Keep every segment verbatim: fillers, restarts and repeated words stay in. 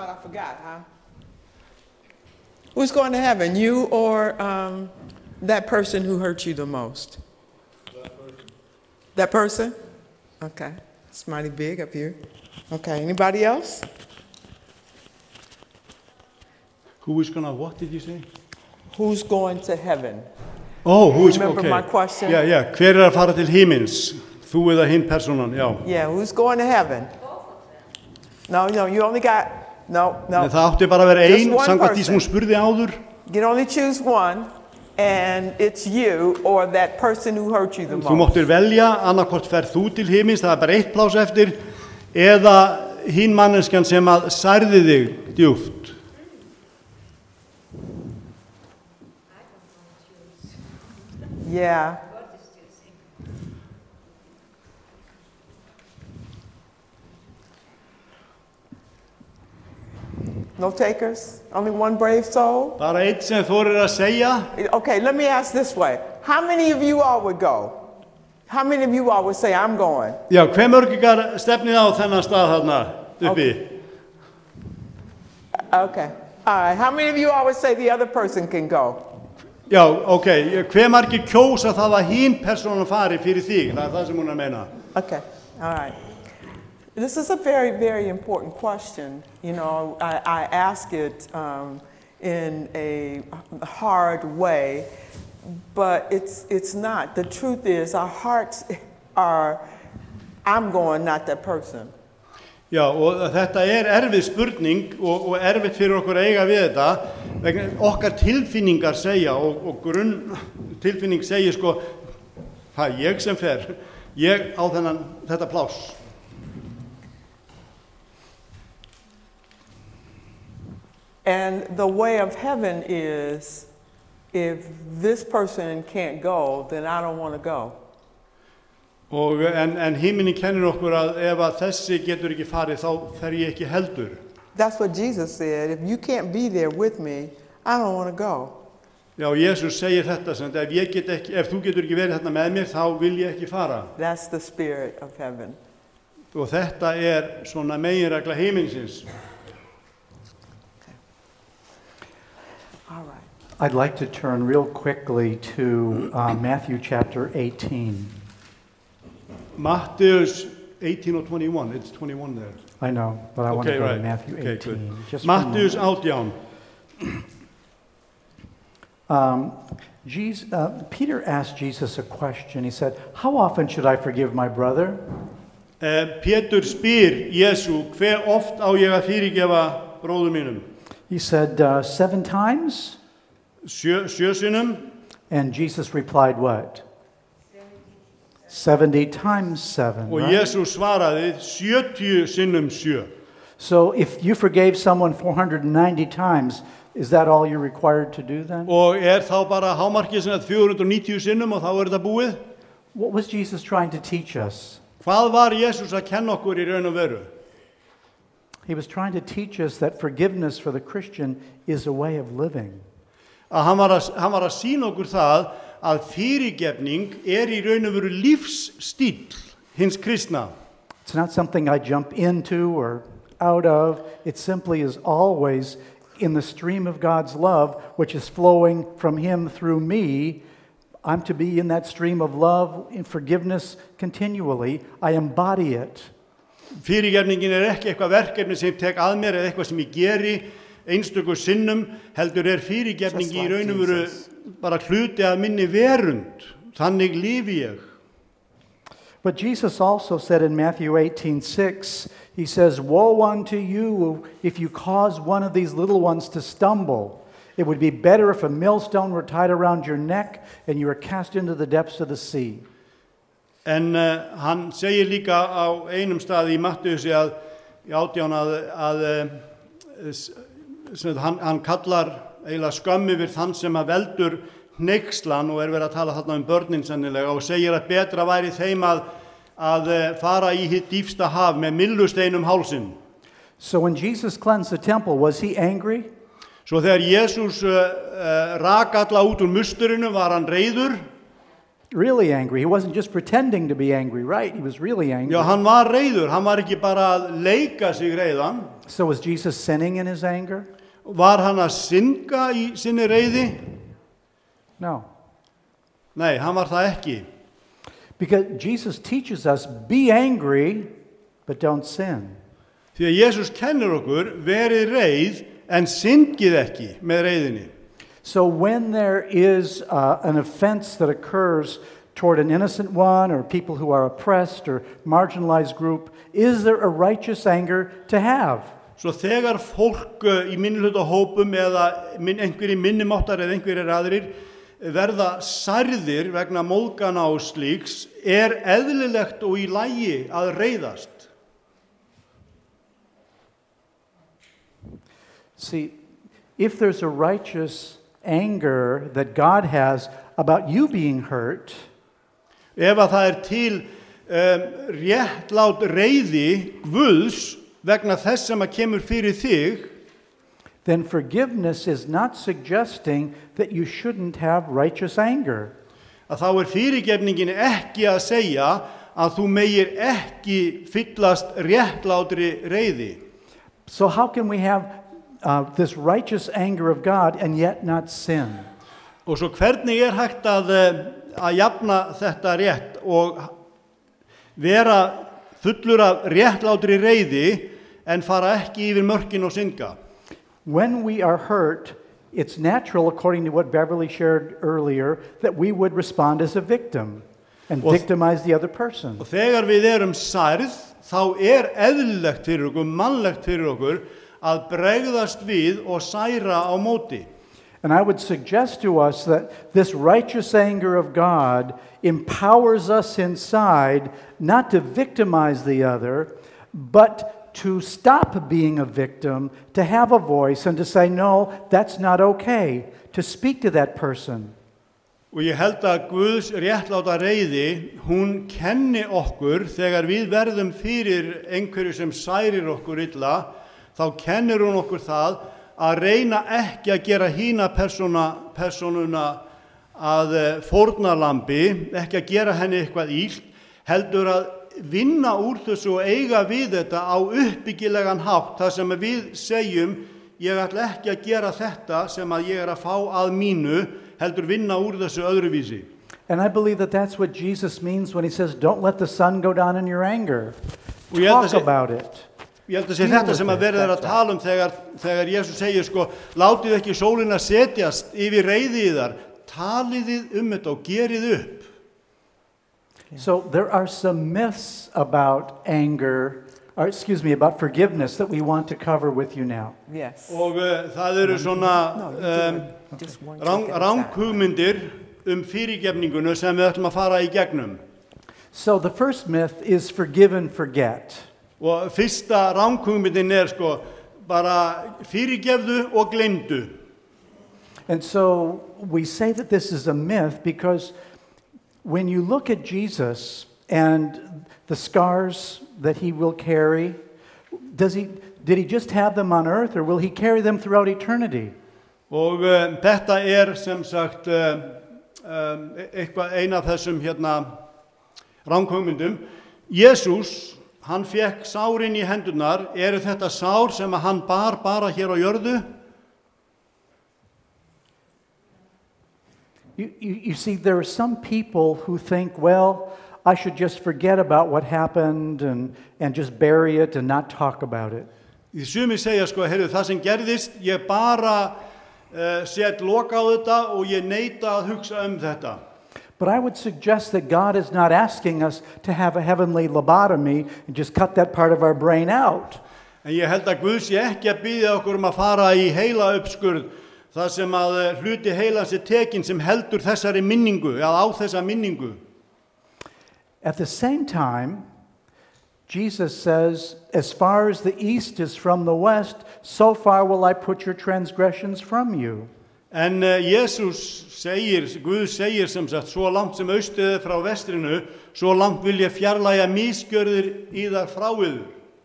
thought I forgot, huh? Who's going to heaven, you or um, that person who hurt you the most? That person. That person? Okay. It's mighty big up here. Okay. Anybody else? Who is going to, what did you say? Who's going to heaven? Oh, who is, Remember okay. my question? Yeah, yeah. Hver er að fara til himins? Þú eða hinn personan, já. Yeah, who's going to heaven? No, no, you only got, no, no. Nei, það átti bara að vera Just ein, one samkvæmt því sem hún person. spurði áður. You can only choose one, and it's you or that person who hurt you the Þú most. máttir velja, annarkvort ferð þú til himins, það er bara eitt pláss eftir, eða hinn manneskjan sem að særði þig djúpt. Yeah. No takers? Only one brave soul? Bara eitt sem þorir að segja. Okay, let me ask this way. How many of you all would go? How many of you all would say, I'm going? Já, hve mörg ykkar stefnið á þennan stað þarna uppi? Okay. All right. How many of you all would say the other person can go? Já, ok. Hve margir kjósa það að hinn persónan fari fyrir þig? Það er það sem hún er að meina. Okay. All right. This is a very, very important question. You know, I, I ask it um, in a hard way, but it's, it's not. The truth is, our hearts are, I'm going, not that person. Já, og þetta er erfið spurning og, og erfitt fyrir okkur að eiga við þetta. Vegna okkar tilfinningar segja og, og grunn tilfinning segir sko, það er ég sem fer, ég á þennan, þetta pláss. And the way of heaven is, if this person can't go, then I don't want to go. Og en, en himinin kennir okkur að ef að þessi getur ekki farið, þá fer ég ekki heldur. That's what Jesus said. If you can't be there with me, I don't want to go. Já, Jesus segir þetta sem ef ég get ekki, ef þú getur ekki verið þarna með mér, þá vil ég ekki fara. That's the spirit of heaven. Og þetta er svona meginregla himinsins. All right. I'd like to turn real quickly to uh, Matthew chapter eighteen. Mattheus eighteen or twenty-one, it's twenty-one there. I know, but I want Okay, to go right. to Matthew Okay, eighteen. good. Just for a Mattheus moment. átján. Um, Jesus, uh, Peter asked Jesus a question. He said, how often should I forgive my brother? Uh, Pétur spyr Jesú, hve oft á ég að fyrirgefa bróður mínum? He said, uh, seven times? Sjö, sjö sinnum? And Jesus replied, what? seventy times seven, Og right? Jesú svaraði sjötíu sinnum sjö. So if you forgave someone four hundred ninety times, is that all you're required to do then? Og er þá bara hámarkið sem að fjögur hundruð og níutíu sinnum og þá er þetta búið? What was Jesus trying to teach us? Hvað var Jesús að kenna okkur í raun og veru? He was trying to teach us that forgiveness for the Christian is a way of living. Að hann var að, hann var að sýna okkur það að fyrirgefning er í raun og veru lífsstíll hins kristna. It's not something I jump into or out of. It simply is always in the stream of God's love, which is flowing from Him through me. I'm to be in that stream of love and forgiveness continually. I embody it. Fyrirgefningin er ekki eitthvað verkefni sem ég tek að mér eða eitthvað sem ég geri einstöku sinnum, heldur er fyrirgefning í raun og veru bara hluti af minni verund. Þannig lifi ég. But Jesus also said in Matthew eighteen six, He says, woe unto you if you cause one of these little ones to stumble. It would be better if a millstone were tied around your neck and you were cast into the depths of the sea. En uh, hann segir líka á einum staði í Mattheusi að í átján að, að uh, hann, hann kallar eiginlega skömm yfir þann sem að veldur hneykslan og er verið að tala þarna um börnin sennilega og segir að betra væri þeim að, að uh, fara í hitt dýpsta haf með myllusteinum hálsinn. So when Jesus cleansed the temple, was He angry? Svo þegar Jesús uh, uh, rak alla út úr musturinu var hann reiður. really angry. He wasn't just pretending to be angry, right? He was really angry. Já, hann var reiður, hann var ekki bara að leika sig reiðan. So was Jesus sinning in his anger? Var hann að synga í sinni reiði? No. Nei, hann var það ekki. Because Jesus teaches us, be angry, but don't sin. Því að Jesus kennir okkur, verið reið, en syngið ekki með reiðinni. So when there is uh, an offense that occurs toward an innocent one or people who are oppressed or marginalized group, is there a righteous anger to have? Svo þegar fólk í minnihluta hópum eða einhverjir minnimáttar eða einhverjir aðrir verða særðir vegna móðgana og slíks, er eðlilegt og í lagi að reiðast. See, if there's a righteous anger that God has about you being hurt, ef að það er til um, réttlát reiði Guðs vegna þess sem að kemur fyrir þig, then forgiveness is not suggesting that you shouldn't have righteous anger. að þá er fyrirgefningin ekki að segja að þú megir ekki fyllast réttlátri reiði. So how can we have uh, this righteous anger of God and yet not sin? Og svo hvernig er hægt að, að jafna þetta rétt og vera fullur af réttlátri reiði en fara ekki yfir mörkin og synga? When we are hurt, it's natural, according to what Beverly shared earlier, that we would respond as a victim and Og- victimize the other person. Og þegar við erum særð, þá er eðlilegt fyrir okkur, mannlegt fyrir okkur, að bregðast við og særa á móti. And I would suggest to us that this righteous anger of God empowers us inside not to victimize the other, but to stop being a victim, to have a voice and to say, no, that's not okay, to speak to that person. Og ég held að Guðs réttláta reiði, hún kenni okkur þegar við verðum fyrir einhverju sem særir okkur illa, þá kennir hún okkur það að reyna ekki að gera hína persóna, persónuna að eh, fórnarlambi, ekki að gera henni eitthvað illt, heldur að vinna úr þessu og eiga við þetta á uppbyggilegan hátt, þar sem við segjum, ég ætla ekki að gera þetta sem að ég er að fá að mínu, heldur vinna úr þessu öðruvísi. And I believe that that's what Jesus means when he says, don't let the sun go down in your anger. Og ég held að Talk sé- about it. Ég held að sé þetta sem að verið er að tala um þegar, þegar Jesus segir sko, látið ekki sólina setjast yfir reiði þar, taliðið um þetta og gerið upp. So there are some myths about anger, or excuse me, about forgiveness that we want to cover with you now. Yes. Og uh, það eru svona No, you um, do it. Just one rang, click at a time. ranghugmyndir um fyrirgefninguna sem við ætlum að fara í gegnum. So the first myth is forgive and forget. Og fyrsta ranghugmyndin er sko, bara fyrirgefðu og gleymdu. And so we say that this is a myth because when you look at Jesus and the scars that he will carry, does he, did he just have them on earth or will he carry them throughout eternity? Og uh, þetta er sem sagt uh, um, eitthvað ein af þessum hérna ranghugmyndum. Jesús, hann fekk sárin í hendurnar. Eru þetta sár sem að hann bar bara hér á jörðu? You, you, you see, there are some people who think, well, I should just forget about what happened and, and just bury it and not talk about it. Í sumi segja sko, heyrðu, það sem gerðist, ég bara uh, set loka á þetta og ég neita að hugsa um þetta. But I would suggest that God is not asking us to have a heavenly lobotomy and just cut that part of our brain out. En ég held að Guð sé ekki að biðja okkur um að fara í heila uppskurð, það sem að eh, hluti heilans er tekin sem heldur þessari minningu, eða á þessa minningu. At the same time, Jesus says, as far as the east is from the west, so far will I put your transgressions from you. En uh, Jésús segir, Guð segir sem sagt, svo langt sem austið er frá vestrinu, svo langt vil ég fjarlægja misgjörðir í þar frá yður.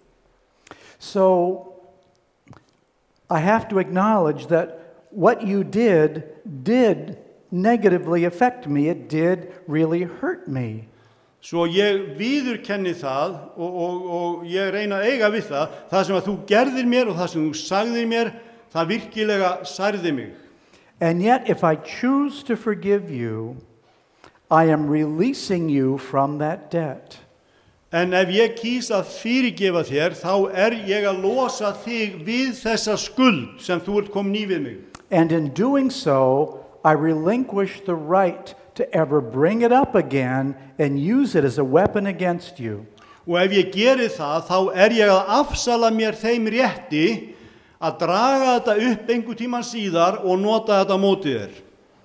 So I have to acknowledge that what you did did negatively affect me. It did really hurt me. Svo ég viðurkenni það og, og, og ég reyna að eiga við það, það sem að þú gerðir mér og það sem þú sagðir mér, það virkilega særði mig. And yet, if I choose to forgive you, I am releasing you from that debt. En ef ég kýs að fyrirgefa þér, þá er ég að losa þig við þessa skuld sem þú ert komin í við mig. And in doing so, I relinquish the right to ever bring it up again and use it as a weapon against you. Og ef ég geri það, þá er ég að afsala mér þeim rétti að draga þetta upp einhver tíman síðar og nota þetta mótið þér.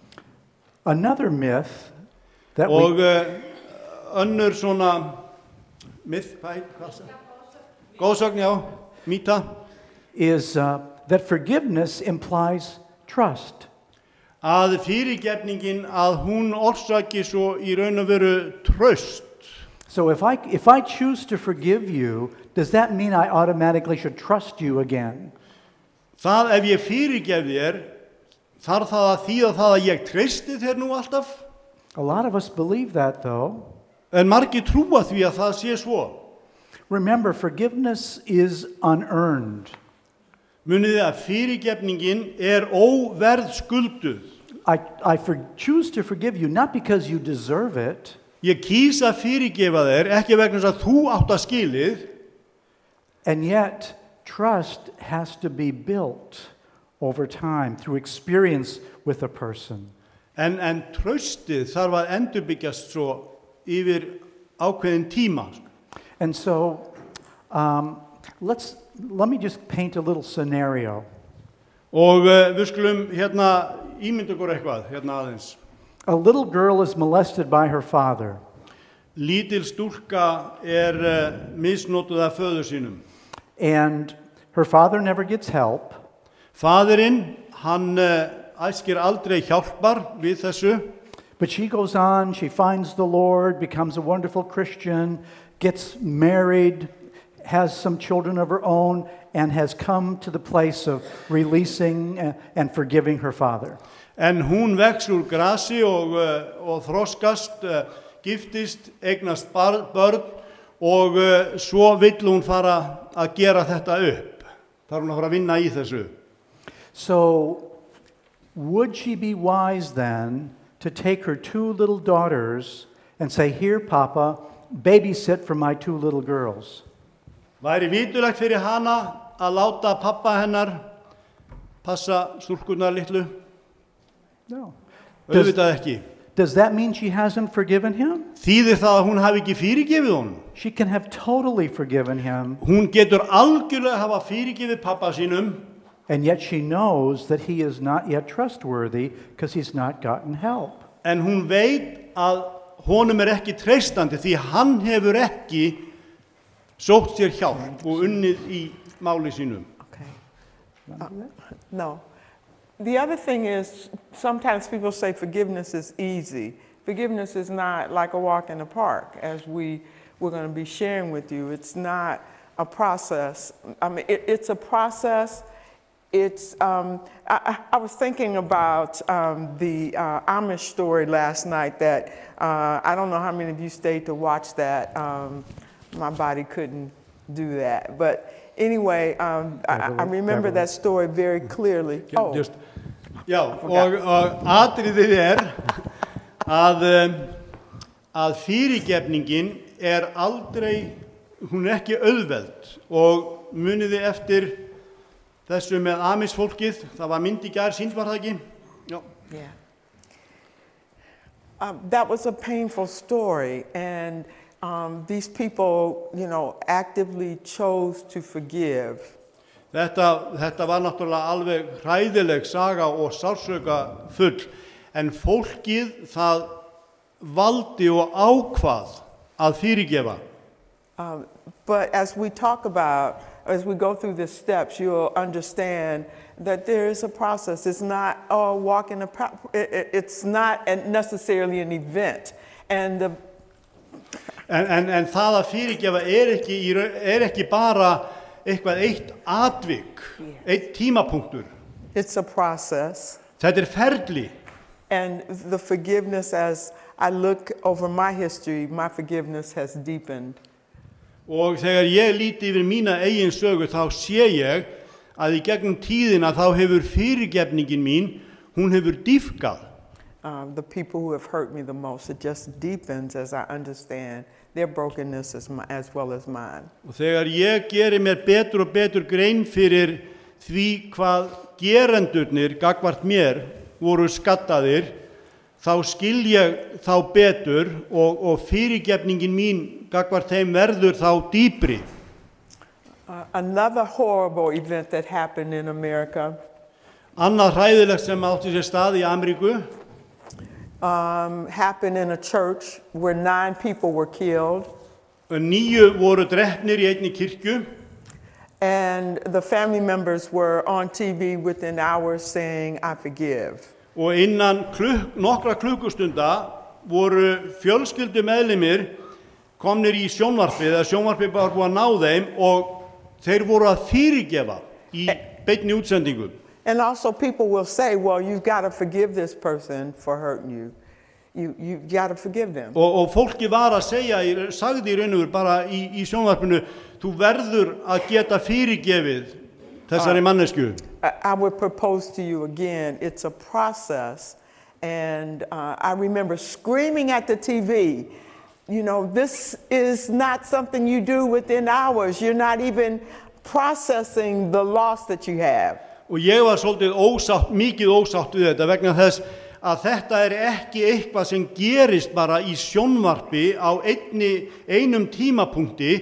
Another myth that Og we, uh, önnur svona myth, hvað hvað það? Góðsögn, já, mýta. is uh, that forgiveness implies trust. Að fyrirgefningin að hún orsaki svo í raun og veru traust. So if I, if I choose to forgive you, does that mean I automatically should trust you again? Það ef ég fyrirgef þér, þarf það að þýða það að ég treysti þér nú alltaf? A lot of us believe that, though. En margir trúa því að það sé svo. Remember, forgiveness is unearned. Munið þið að fyrirgefningin er óverð skulduð. I, I for, choose to forgive you not because you deserve it, Ég kýs að fyrirgefa þér, ekki vegna þess að þú átt að skilið, and yet trust has to be built over time through experience with a person. en, en traustið þarf að endurbyggjast svo yfir ákveðin tíma. And so, um, let's let me just paint a little scenario. Og uh, við skulum hérna ímynda okkur eitthvað, hérna aðeins. A little girl is molested by her father, Lítil stúlka er uh, misnotuð af föður sínum. and her father never gets help. Faðirinn, hann uh, æskir aldrei hjálpar við þessu, But she goes on, she finds the Lord, becomes a wonderful Christian, gets married, has some children of her own, and has come to the place of releasing uh, and forgiving her father. en hún vex úr grasi og, uh, og þroskast, uh, giftist, eignast bar, börn og uh, svo vill hún fara að gera þetta upp. Þarf hún að fara að vinna í þessu. So, would she be wise then to take her two little daughters and say, "Here, Papa, babysit for my two little girls"? Væri vitulegt fyrir hana að láta pappa hennar passa stúlkurnar litlu? No. Does, Auðvitað ekki. does that mean she hasn't forgiven him? Þýðir það að hún hafi ekki fyrirgefið honum? She can have totally forgiven him, Hún getur algjörlega hafa fyrirgefið pappa sínum, and yet she knows that he is not yet trustworthy because he's not gotten help. en hún veit að honum er ekki treystandi því hann hefur ekki sótt sér hjálp og unnið í máli sínum. Okay. Uh, no. The other thing is, sometimes people say forgiveness is easy. Forgiveness is not like a walk in the park, as we, we're going to be sharing with you. It's not a process. I mean, it, it's a process. It's, um, I, I was thinking about um, the uh, Amish story last night that, uh, I don't know how many of you stayed to watch that. Um, my body couldn't do that. But anyway, um, I, I remember that story very clearly. Oh, Just, já, og, og atriðið er að, um, að fyrirgefningin er aldrei, hún er ekki auðveld, og muniði eftir þessu með Amish fólkið, það var mynd í gær, sýnd var það ekki? Já. yeah. Um, that was a painful story, and um, these people, you know, actively chose to forgive. Þetta, þetta var náttúrulega alveg hræðileg saga og sársauka full, en fólkið það valdi og ákvað að fyrirgefa. Um, but as we talk about, as we go through the steps, you'll understand that there is a process. It's not a walk in a, pro- it, it, it's not necessarily an event. And the, En, en, en það að fyrirgefa er ekki, í raun- er ekki bara eitthvað eitt atvik, eitt tímapunktur. it's a process. Þetta er ferli. And the forgiveness, as I look over my history, my forgiveness has deepened. Og þegar ég líti yfir mína eigin sögu þá sé ég að í gegnum tíðina þá hefur fyrirgefningin mín, hún hefur dýpkað. Um, the people who have hurt me the most, it just deepens as I understand their brokenness as, my, as well as mine. Og þegar ég geri mér betur og betur grein fyrir því hvað gerendurnir gagvart mér voru skattaðir, þá skil ég þá betur og, og fyrirgefningin mín gagvart þeim verður þá dýpri. Uh, another horrible event that happened in America Annað hræðilegt sem átti sér stað í Ameríku um, happened in a church where nine people were killed. Níu voru drepnir í einni kirkju And the family members were on T V within hours saying, I forgive. og innan klukk, nokkra klukkustunda voru fjölskyldumeðlimir komnir í sjónvarpið eða sjónvarpið var búið að ná þeim og þeir voru að fyrirgefa í beinni útsendingu. And also people will say, well, you've got to forgive this person for hurting you. You, you got to forgive them. Og, og fólki var að segja, sagði í raun og veru bara í, í sjónvarpinu, þú verður að geta fyrirgefið þessari mannesku. I, I would propose to you again, it's a process. And uh, I remember screaming at the T V, you know, this is not something you do within hours. You're not even processing the loss that you have. Og ég var svolítið ósátt, mikið ósátt við þetta vegna þess að þetta er ekki eitthvað sem gerist bara í sjónvarpi á einni, einum tímapunkti.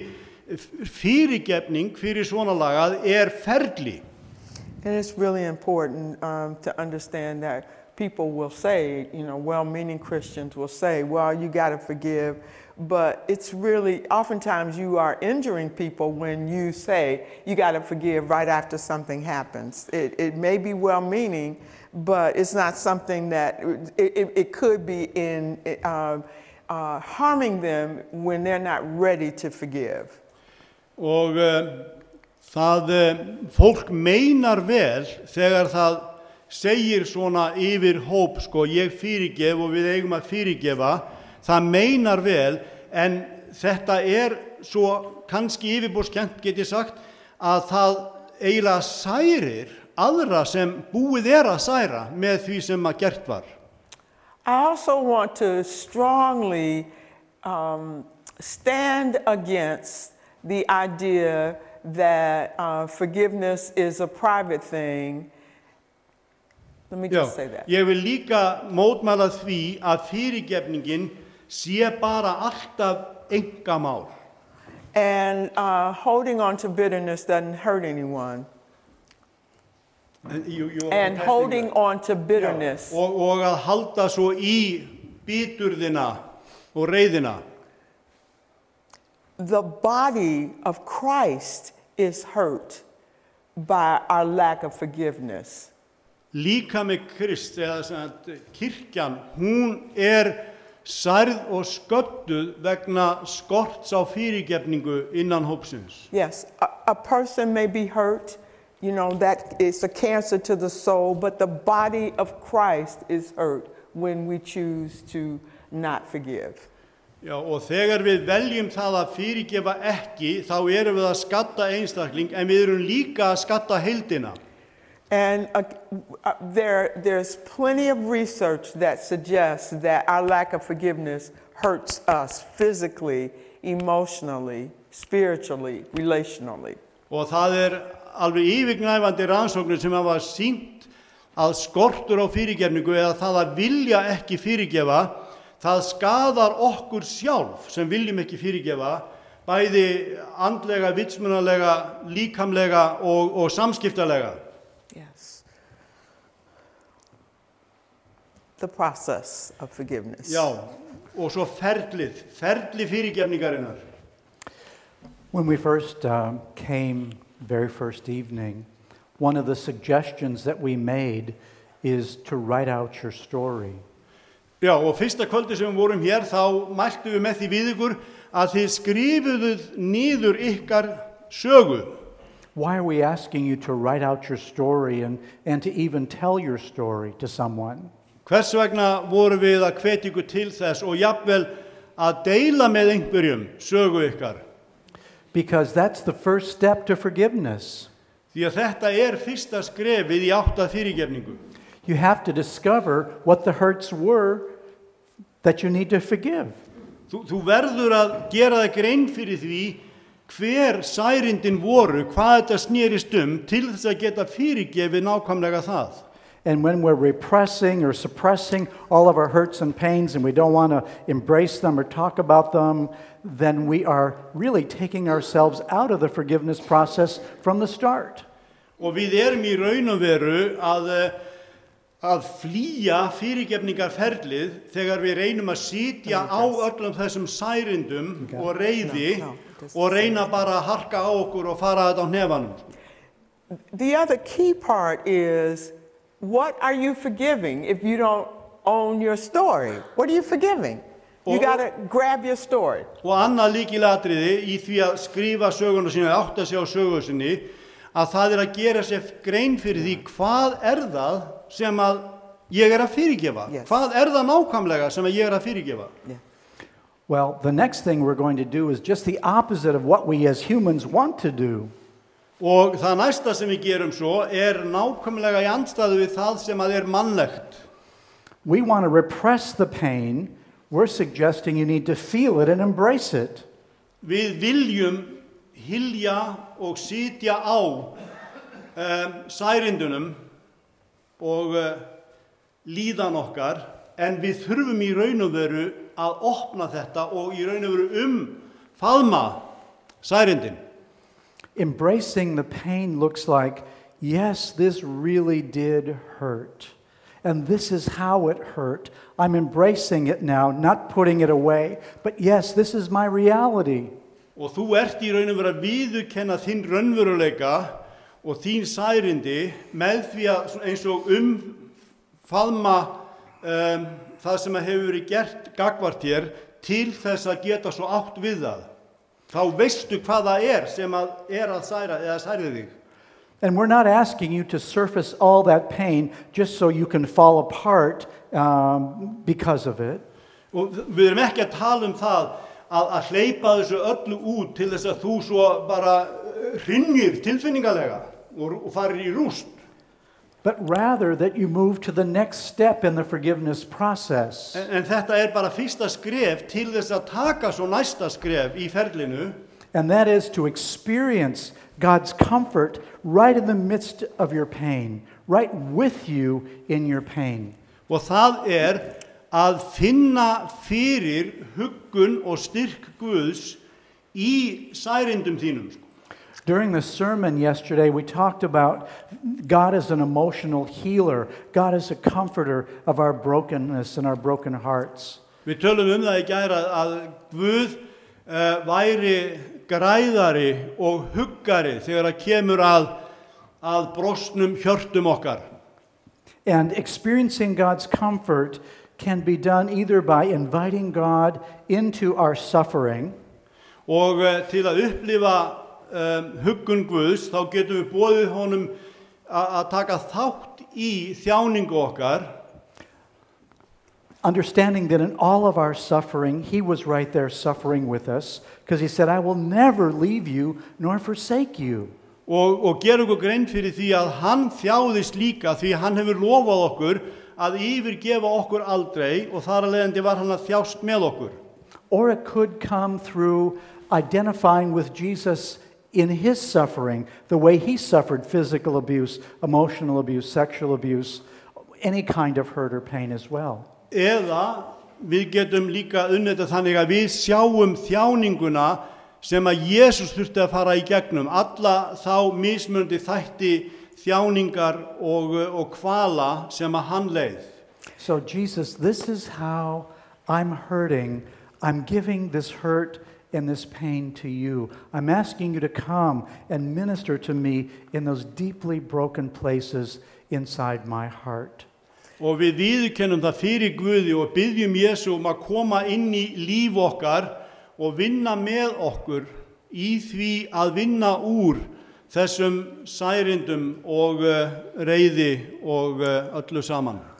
Fyrirgefning fyrir svona lagað er ferli. And it's really important um, to understand that people will say, you know, well-meaning Christians will say, well, you got to forgive. But it's really, oftentimes you are injuring people when you say you got to forgive right after something happens. It, it may be well-meaning, but it's not something that, it, it, it could be in uh, uh, harming them when they're not ready to forgive. Og uh, það, uh, fólk meinar vel þegar það segir svona yfir hóp, sko, ég fyrirgef og við eigum að fyrirgefa, það meinar vel, en þetta er svo kannski yfirborðskennt, get ég sagt, að það eiginlega særir aðra sem búið er að særa með því sem að gert var. I also want to strongly um, stand against the idea that uh, forgiveness is a private thing. Let me just Já, say that. ég vil líka mótmæla því að fyrirgefningin sé bara alltaf einkamál. And uh, holding on to bitterness doesn't hurt anyone. And, you, you And holding on to bitterness. Já, og, og að halda svo í biturðina og reiðina. The body of Christ is hurt by our lack of forgiveness. Líkami Krist, eða sem að kirkjan, hún er særð og sködduð vegna skorts á fyrirgefningu innan hópsins. Yes, a, a person may be hurt, you know, that is a cancer to the soul, but the body of Christ is hurt when we choose to not forgive. Já, og þegar við veljum það að fyrirgefa ekki, þá erum við að skatta einstakling, en við erum líka að skatta heildina. And uh, uh, there, there's plenty of research that suggests that our lack of forgiveness hurts us physically, emotionally, spiritually, relationally. Og það er alveg yfirgnæfandi rannsóknir sem hafa sýnt að skortur á fyrirgefningu eða það að vilja ekki fyrirgefa, það skadar okkur sjálf sem viljum ekki fyrirgefa, bæði andlega, vitsmunalega, líkamlega og, og samskiptalega. Yes. The process of forgiveness. Já, og svo ferlið, ferli fyrirgefningarinnar. When we first um, came, very first evening, one of the suggestions that we made is to write out your story. Já, og fyrsta kvöldi sem við vorum hér, þá mæltum við með því við ykkur að þið skrifuðuð niður ykkar sögu. Why are we asking you to write out your story and, and to even tell your story to someone? Hvers vegna vorum við að hvetja ykkur til þess og jafnvel að deila með einhverjum sögu ykkar? Because that's the first step to forgiveness. Því að þetta er fyrsta skrefið í átt að fyrirgefningu. You have to discover what the hurts were that you need to forgive. Þú, þú verður að gera það grein fyrir því hver særindin voru, hvað þetta snerist um til þess að geta fyrirgefið nákvæmlega það. And when we're repressing or suppressing all of our hurts and pains and we don't want to embrace them or talk about them, then we are really taking ourselves out of the forgiveness process from the start. Og við erum í raun og veru að, að flýja fyrirgefningarferlið þegar við reynum að sitja á öllum þessum særindum og reiði og reyna bara að harka á okkur og fara þetta á hnefanum. The other key part is, what are you forgiving if you don't own your story? What are you forgiving? You Og- got to grab your story. Og annað lykilatriði í því að skrifa söguna sína, átta sig á sögu sinni, að það er að gera sér grein fyrir því hvað er það sem að ég er að fyrirgefa. Yes. Hvað er það nákvæmlega sem að ég er að fyrirgefa? Yeah. Well, the next thing we're going to do is just the opposite of what we as humans want to do. Og það næsta sem við gerum svo er nákvæmlega í andstæðu við það sem að er mannlegt. We want to repress the pain. We're suggesting you need to feel it and embrace it. Við viljum hylja og sitja á um, særindunum og uh, líðan okkar, en við þurfum í raun og veru að opna þetta og í raun og veru umfaðma særindin. Embracing the pain looks like, yes, this really did hurt. And this is how it hurt. I'm embracing it now, not putting it away. But yes, this is my reality. Og þú ert í raun og veru að viðurkenna þinn raunveruleika og þín særindi með því að eins og umfaðma um, það sem að hefur verið gert gagnvart þér til þess að geta svo átt við það. Þá veistu hvað það er sem að er að særa eða særði þig. And we're not asking you to surface all that pain just so you can fall apart um, because of it. Og við erum ekki að tala um það að, að hleypa þessu öllu út til þess að þú svo bara hrynnir tilfinningalega og, og farir í rúst. But rather that you move to the next step in the forgiveness process. En, en þetta er bara fyrsta skref til þess að taka svo næsta skref í ferlinu. And that is to experience God's comfort right in the midst of your pain, right with you in your pain. Og það er að finna fyrir huggun og styrk Guðs í særindum þínum. During the sermon yesterday, we talked about God as an emotional healer. God as a comforter of our brokenness and our broken hearts. Við tölum um það í gær að, að Guð uh, væri græðari og huggari þegar að kemur að, að brostnum hjörtum okkar. And experiencing God's comfort can be done either by inviting God into our suffering, Og uh, til að upplifa um, huggun Guðs, þá getum við boðið honum að taka þátt í þjáningu okkar, understanding that in all of our suffering, He was right there suffering with us, because He said, I will never leave you nor forsake you. og, og gera okkur grein fyrir því að hann þjáðist líka því hann hefur lofað okkur að yfirgefa okkur aldrei og þar af leiðandi var hann að þjást með okkur. Or it could come through identifying with Jesus in His suffering, the way He suffered physical abuse, emotional abuse, sexual abuse, any kind of hurt or pain as well. Eða við getum líka unnið þetta þannig að við sjáum þjáninguna sem að Jesús þurfti að fara í gegnum, alla þá mismunandi þætti þjáningar og, og kvala sem að hann leið. So Jesus, this is how I'm hurting. I'm giving this hurt and this pain to you. I'm asking you to come and minister to me in those deeply broken places inside my heart. Og við viðurkennum það fyrir Guði og byggjum Jesú um að koma inn í líf okkar og vinna með okkur í því að vinna úr þessum særindum og uh, reiði og uh, öllu saman.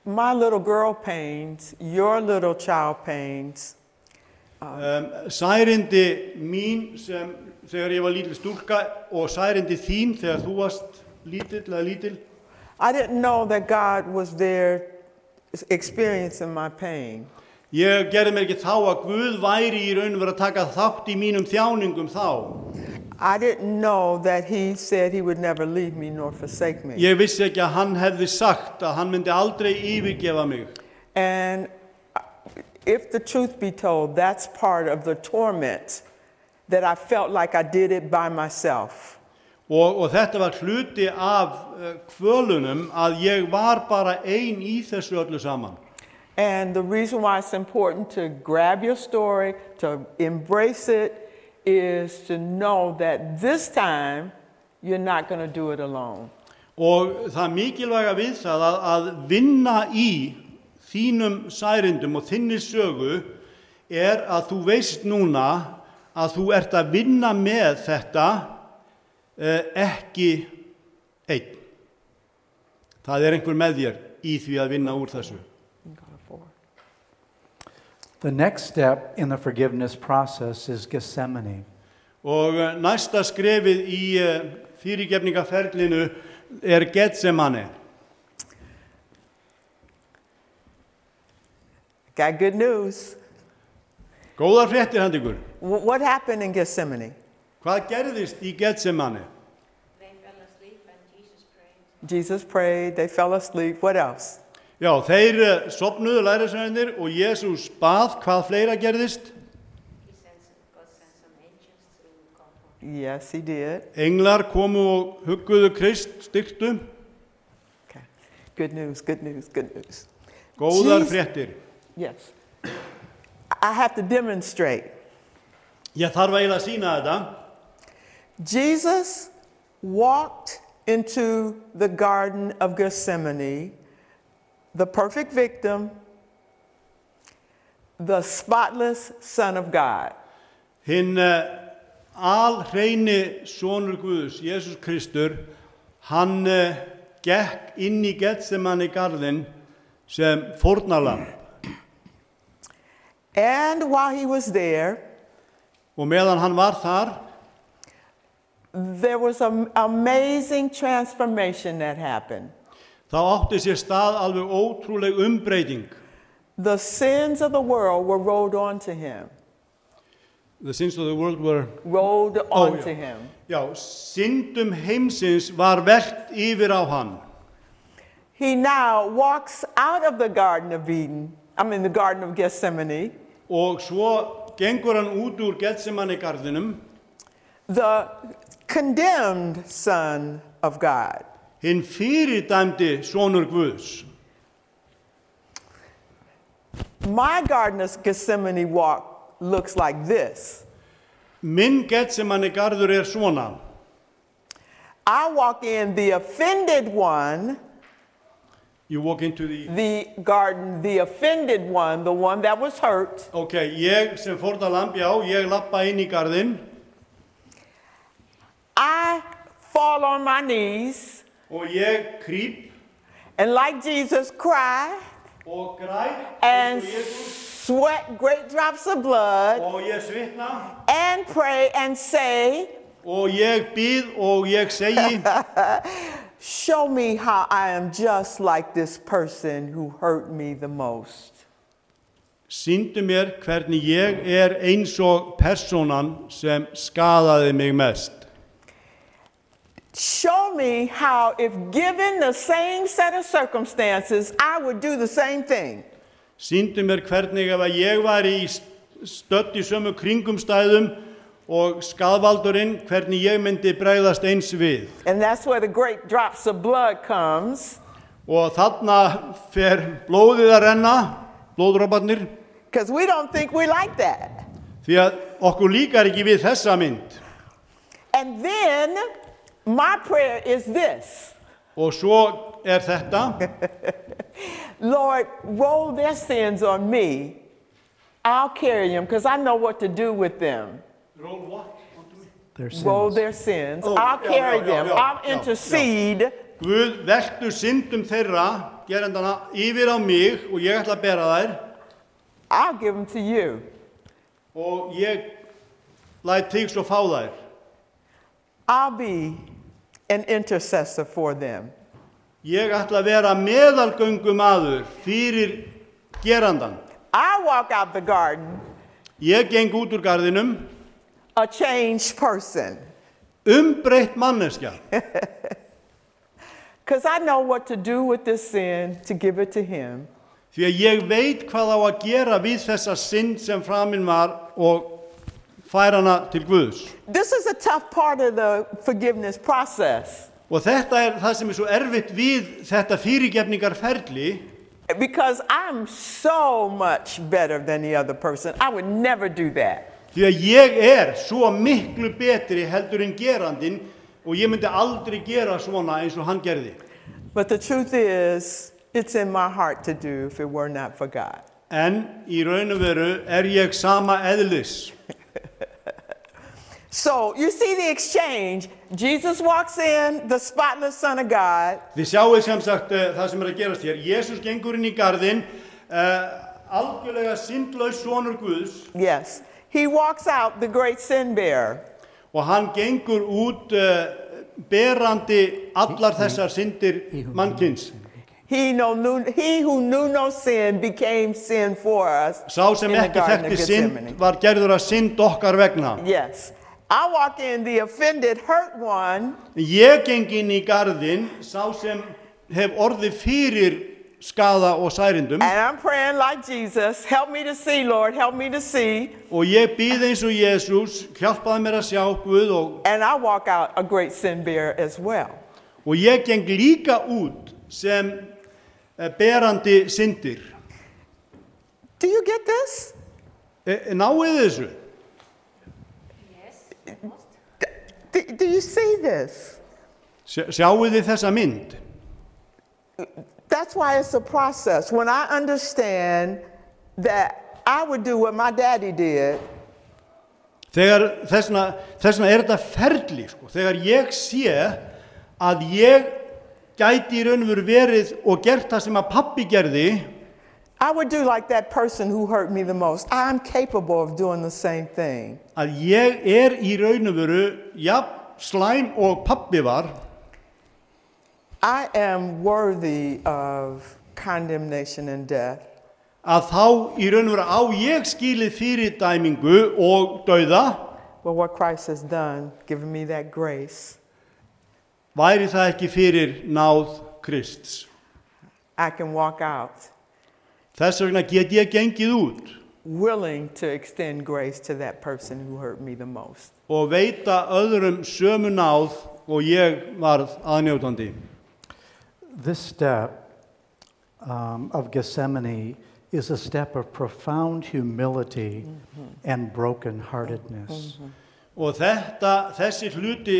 my little girl pains, your little child pains, Um, særindi mín sem þegar ég var lítil stúlka og særindi þín þegar þú varst lítill eða lítil. I didn't know that God was there experiencing my pain. Ég gerði mér ekki þá að Guð væri í raun og veru að taka þátt í mínum þjáningum þá. I didn't know that he said he would never leave me nor forsake me. Ég vissi ekki að hann hefði sagt að hann myndi aldrei yfirgefa mig. And if the truth be told, that's part of the torment that I felt like I did it by myself. Og, og þetta var hluti af uh, kvölunum að ég var bara ein í þessu öllu saman. And the reason why it's important to grab your story, to embrace it, is to know that this time you're not going to do it alone. Og það mikilvæga við það að, að vinna í þínum særindum og þinni sögu er að þú veist núna að þú ert að vinna með þetta eh, ekki einn. Það er einhver með þér í því að vinna úr þessu. The next step in the forgiveness process is Gethsemane. Og eh, næsta skrefið í eh, fyrirgefningaferlinu er Getsemane. Got good news. Góðar fréttir handa ykkur. Wh- What happened in Gethsemane? Hvað gerðist í Getsemane? They fell asleep and Jesus prayed. Jesus prayed, they fell asleep. What else? Já, þeir eh, sofnuðu lærisveinarnir og Jesús bað. Hvað fleira gerðist? He sent some, God sent some angels to comfort. Yes, he did. Englar komu og hugguðu Krist, styrktu. Okay. Good news, good news, good news. Góðar Jesus- fréttir. Yes. I have to demonstrate. Ég þarf eiginlega að sýna þetta. Jesus walked into the Garden of Gethsemane, the perfect victim, the spotless Son of God. Hinn uh, alhreini sonur Guðs, Jesús Kristur, hann uh, gekk inn í Getsemane garðinn sem fórnarlamb. And while he was there, Og meðan hann var þar, there was an amazing transformation that happened. þá átti sér stað alveg ótrúleg umbreyting. The sins of the world were rolled onto him, The sins of the world were... rolled Oh, onto yeah. him. Já, syndum heimsins var velt yfir á hann. He now walks out of the Garden of Eden, I mean the Garden of Gethsemane, Og svo gengur hann út úr Getsemane garðinum, the condemned Son of God. hinn fyrirdæmdi sonur Guðs. My Garden of Gethsemane walk looks like this. Minn Getsemane garður er svona. I walk in the offended one, You walk into the... the garden, the offended one, the one that was hurt. Ok, ég sem fórnarlamb, já, ég lappa inn í garðinn I fall on my knees og ég krýp and like Jesus cry og græt and eins og Jesús sweat great drops of blood og ég svitna and pray and say, og ég bið og ég segi show me how I am just like this person who hurt me the most. Sýndu mér hvernig ég er eins og persónan sem skaðaði mig mest. Show me how if given the same set of circumstances, I would do the same thing. Sýndu mér hvernig ef að ég væri í stödd í sömu kringumstæðum og skaðvaldurinn, hvernig ég myndi bregðast eins við. And that's where the great drops of blood comes. Og þarna fer blóðið að renna, blóðdroparnir, Because we don't think we like that. því að okkur líkar ekki við þessa mynd. And then my prayer is this. Og svo er þetta, Lord, roll their sins on me. I'll carry them because I know what to do with them. Their sins. Roll their sins. Oh, I'll yeah, carry yeah, them. yeah, I'll yeah, intercede. Guð veltu syndum þeirra gerandana yfir á mig og ég ætla að bera þær I'll give them to you. og ég læt þig svo fá þær. I'll be an intercessor for them. Ég ætla að vera meðalgöngumaður fyrir gerandan. I walk out the garden Ég geng út úr garðinum, a changed person umbreytt manneskja, because I know what to do with this sin to give it to him. því að ég veit hvað á að gera við þessa synd sem framinn var og færa hana til Guðs. This is a tough part of the forgiveness process Og þetta er það sem er svo erfitt við þetta fyrirgefningarferli, because I'm so much better than the other person. I would never do that. því að ég er svo miklu betri heldur en gerandinn og ég myndi aldrei gera svona eins og hann gerði. But the truth is, it's in my heart to do if it were not for God. En í raun og veru er ég sama eðlis. So you see the exchange. Jesus walks in, the spotless Son of God. Þið sjáið sem sagt uh, það sem er að gerast hér. Jesús gengur inn í garðinn, uh, algjörlega syndlaus sonur Guðs, Yes. He walks out the great sin bearer. og hann gengur út uh, berandi allar þessar syndir mannkins. He, know, knew, he who knew no sin became sin for us. Sá sem in the ekki Garden of þekkti synd Gethsemane. var gerður að synd okkar vegna. Yes. I walk in the offended, hurt one. Ég geng inn í garðinn, sá sem hef orðið fyrir skaða og særindum, And I'm praying like Jesus. Help me to see, Lord. Help me to see. og ég býð eins og Jesús, hjálpaði mér að sjá Guð, og, And I walk out a great sin bearer as well. og ég geng líka út sem uh, berandi syndir. Do you get this? E, náið þessu? Yes, almost. Do, do you see this? Sjá- Sjáið þið þessa mynd? That's why it's a process. When I understand that I would do what my daddy did, Þegar þessna, þessna er þetta ferli, sko. Þegar ég sé að ég gæti í raun og veru verið og gert það sem að pabbi gerði, I would do like that person who hurt me the most. I'm capable of doing the same thing. að ég er í raun og veru jafn slæm og pabbi var, I am worthy of condemnation and death. að þá í raun og veru á ég skilið fyrir dæmingu og dauða. But what Christ has done, giving me that grace, Væri það ekki fyrir náð Krists? I can walk out Þess vegna get ég gengið út willing to extend grace to that person who hurt me the most. og veita öðrum sömu náð og ég varð aðnjótandi. This step um, of Gethsemane is a step of profound humility and brokenheartedness. Og þetta, þessi hluti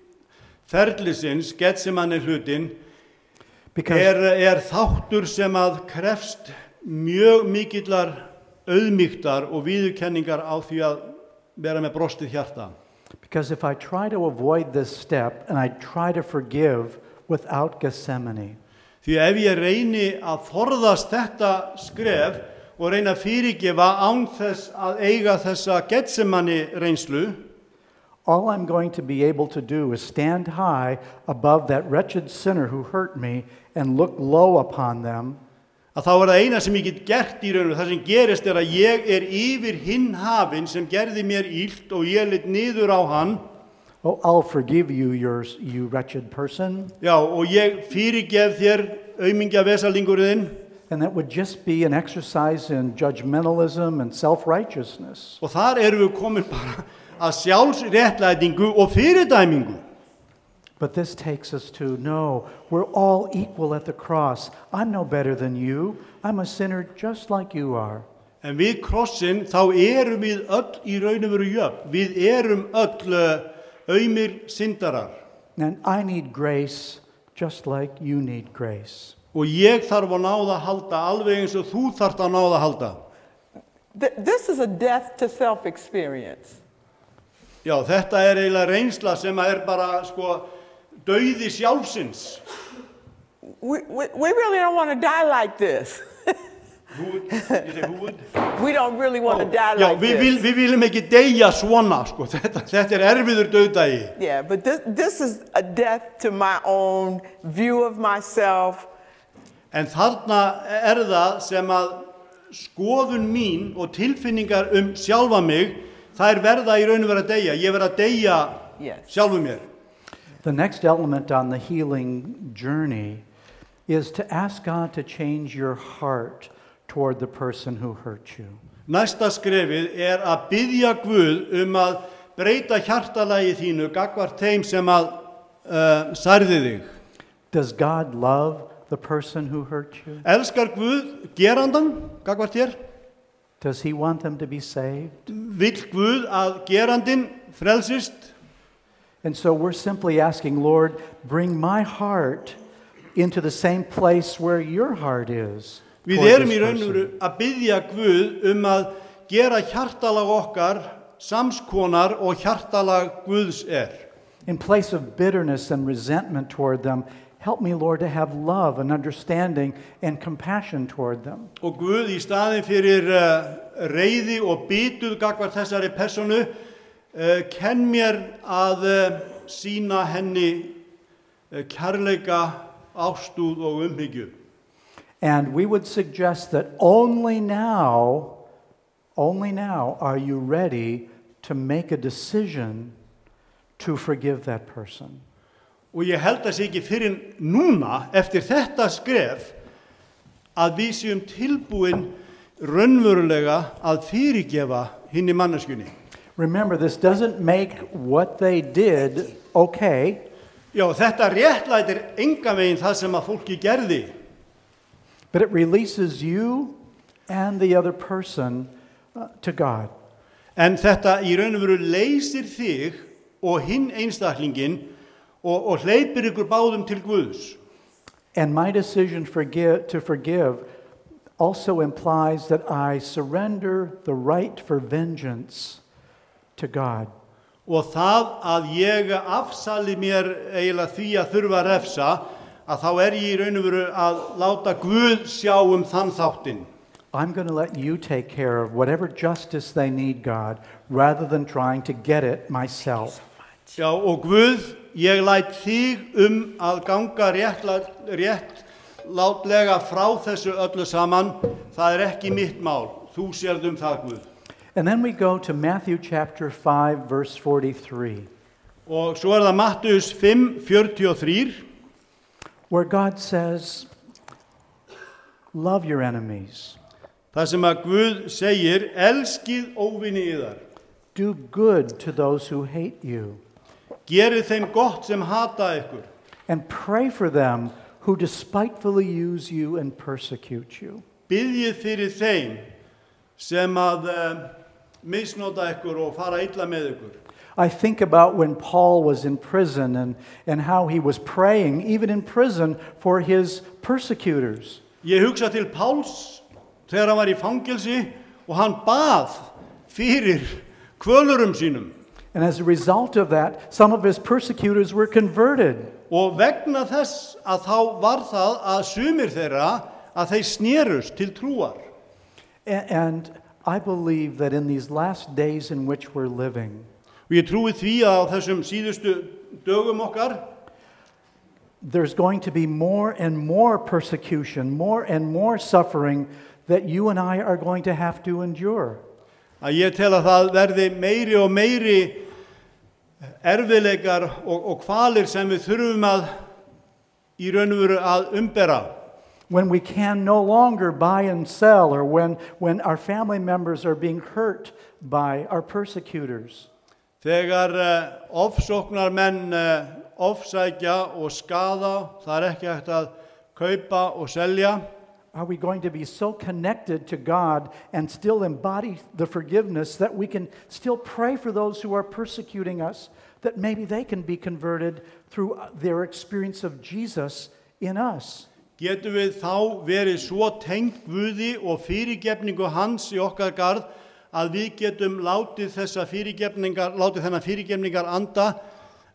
ferlisins, Getsemane hlutin, Because, er, er þáttur sem að krefst mjög mikillar auðmýktar og viðurkenningar á því að vera með brostið hjarta. because if I try to avoid this step and I try to forgive without Gethsemane, Því ef ég reyni að forðast þetta skref og reyna að fyrirgefa án þess að eiga þessa Getsemane reynslu, all I'm going to be able to do is stand high above that wretched sinner who hurt me and look low upon them, að þá er það eina sem ég get gert í rauninu. Það sem gerist er að ég er yfir hinn hafinn sem gerði mér illt og ég lit niður á hann. oh, I'll forgive you, your, you wretched person. Já, og ég fyrirgef þér aumingja vesalingurinn. And that would just be an exercise in judgmentalism and self-righteousness. Og þar erum við komin bara að sjálfsréttlætingu og fyrirdæmingu. But this takes us to, no, we're all equal at the cross. I'm no better than you. I'm a sinner just like you are. En við krossin þá erum við öll í raun og veru jöfn. Við erum öll uh, aumir syndarar. And I need grace just like you need grace. Og ég þarf að náða að halda alveg eins og þú þarft að náða að halda. Th- This is a death to self experience. Já, þetta er eiginlega reynsla sem er bara sko dauði sjálfsins. we, we, we really don't want to die like this. Who would, you say who would? We don't really want to die Já, like við, this. vil, við viljum ekki deyja svona, sko. Þetta, þetta er erfiður dauðdagi. Yeah, but this, this is a death to my own view of myself. En þarna er það sem að skoðun mín og tilfinningar um sjálfa mig, þær verða í raun og vera að deyja. Ég verða að deyja Yes. sjálfum mér. The next element on the healing journey is to ask God to change your heart toward the person who hurt you. Næsta skrefið er að biðja Guð um að breyta hjartalagi þínu gagnvart þeim sem að uh, særði þig. Does God love the person who hurt you? Elskar Guð gerandan gagnvart þér? Does he want them to be saved? Vill Guð að gerandin frelsist? And so we're simply asking, Lord, bring my heart into the same place where your heart is. Við toward erum this í raun og person. veru að biðja Guð um að gera hjartalag okkar samskonar og hjartalag Guðs er. In place of bitterness and resentment toward them, help me, Lord, to have love and understanding and compassion toward them. Og Guð í staðin fyrir uh, reiði og bituð gagnvart þessari personu, uh, kenn mér að uh, sýna henni uh, kærleika, ástúð og umhyggju. And we would suggest that only now, only now are you ready to make a decision to forgive that person. Og ég held að sé ekki fyrir núna, eftir þetta skref, að við séum tilbúin raunverulega að fyrirgefa hinni manneskjunni. Remember, this doesn't make what they did okay. Já, þetta réttlætir engan veginn það sem að fólki gerði. But it releases you and the other person uh, to God. En þetta í raun og veru leysir þig og hinn einstaklingin og, og hleypir ykkur báðum til Guðs. And my decision forgive, to forgive also implies that I surrender the right for vengeance to God. Og það að ég afsali mér eiginlega því að þurfa að refsa, að þá er ég í raun og veru að láta Guð sjá um þann þáttinn. I'm going to let you take care of whatever justice they need, God, rather than trying to get it myself. Já, og Guð, ég læt þig um að ganga réttla- réttlátlega frá þessu öllu saman. Það er ekki mitt mál. Þú sérð um það, Guð. And then we go to Matthew chapter five, verse forty-three, Og svo er það Mattheus fimm fjörutíu og þrjú, where God says, love your enemies, þar sem að Guð segir, elskið óvini yðar. do good to those who hate you, Gerið þeim gott sem hata ykkur. and pray for them who despitefully use you and persecute you. Biðjið fyrir þeim sem að uh, misnota ykkur og fara illa með ykkur. I think about when Paul was in prison and, and how he was praying, even in prison, for his persecutors. Ég hugsa til Páls þegar hann var í fangelsi og hann bað fyrir kvölurum sínum. And as a result of that, some of his persecutors were converted. Og vegna þess að þá var það að sumir þeirra að þeir snerust til trúar. A- And I believe that in these last days in which we're living, Og ég trúi því að á þessum síðustu dögum okkar there's going to be more and more persecution, more and more suffering that you and I are going to have to endure. að ég tel að það verði meiri og meiri erfiðleikar og, og kvalir sem við þurfum að í raun og veru að umbera. When we can no longer buy and sell, or when, when our family members are being hurt by our persecutors. Þegar uh, ofsóknar menn uh, ofsækja og skada, það er ekki hægt að kaupa og selja. Are we going to be so connected to God and still embody the forgiveness that we can still pray for those who are persecuting us, that maybe they can be converted through their experience of Jesus in us? Getum við þá verið svo tengt Guði og fyrirgefningu hans í okkar garð að við getum látið þessa fyrirgefningar, látið þennan fyrirgefningar anda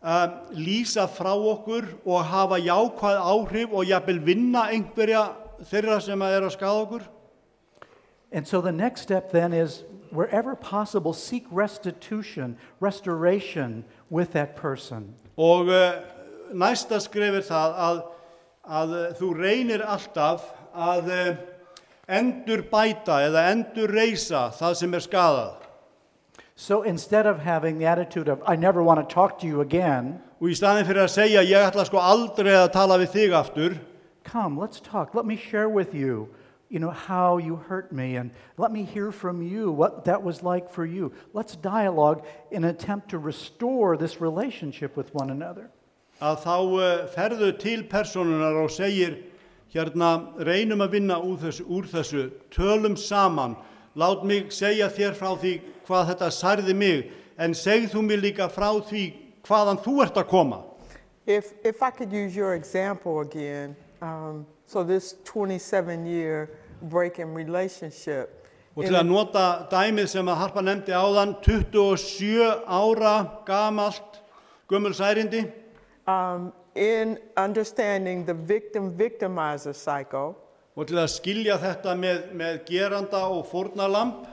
uh, lýsa frá okkur og hafa jákvæð áhrif og jafnvel vinna einhverja þeirra sem er að skaða okkur. And so the next step then is, wherever possible, seek restitution, restoration with that person. Og uh, næsta skref er það að, að uh, þú reynir alltaf að uh, endur bæta eða endur reisa það sem er skaðað. So instead of having the attitude of, I never want to talk to you again, Og í staðinn fyrir að segja, ég ætla sko aldrei að tala við þig aftur, come, let's talk. Let me share with you, you know, how you hurt me, and let me hear from you what that was like for you. Let's dialogue in an attempt to restore this relationship with one another. að þá uh, ferðu til persónunar og segir, hérna, reynum að vinna úr þessu, úr þessu, tölum saman, lát mig segja þér frá því hvað þetta særði mig, en segð þú mig líka frá því hvaðan þú ert að koma. If, if I could use your example again, um, so this twenty-seven year break in relationship. Og til að nota dæmið sem að Harpa nefndi áðan, tuttugu og sjö ára gamalt gömul særindi. Um, in understanding the victim-victimizer cycle, Og til að skilja þetta með, með geranda og fórnarlamb,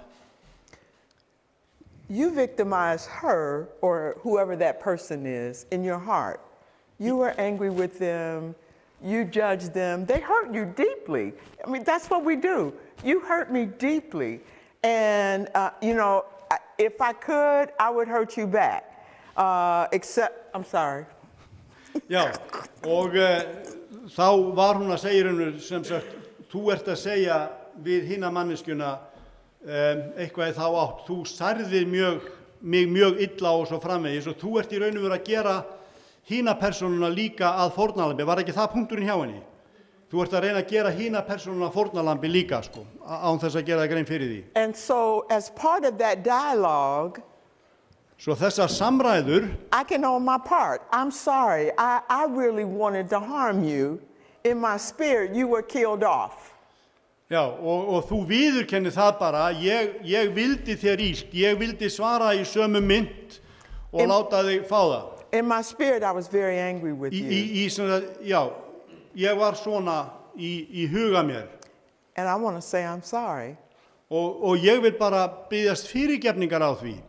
you victimize her or whoever that person is in your heart. You were angry with them, you judged them, they hurt you deeply. I mean, that's what we do. You hurt me deeply. And, uh, you know, I- if I could, I would hurt you back. Uh, except, I'm sorry. já, og uh, þá var hún að segja hennu sem sagt, þú ert að segja við hina manneskjuna um, eitthvað í þá átt, þú særðir mjög, mig mjög illa og svo framvegis og þú ert í raun og veru að gera hina persónuna líka að fórnarlambi, var ekki það punkturinn hjá henni? Þú ert að reyna að gera hina persónuna fórnarlambi líka, sko, án þess að gera það grein fyrir því. And so, as part of that dialogue, Svo þessar samræður, I can own my part. I'm sorry. I, I really wanted to harm you. In my spirit, you were killed off. já, og, og þú viðurkennir það bara, ég, ég vildi þér illt, ég vildi svara í sömu mynd og Em- láta þig fá það. In my spirit, I was very angry with Í, you. í, í svona, já, ég var svona í, í huga mér And I want to say I'm sorry. og, og ég vil bara biðjast fyrirgefningar á því.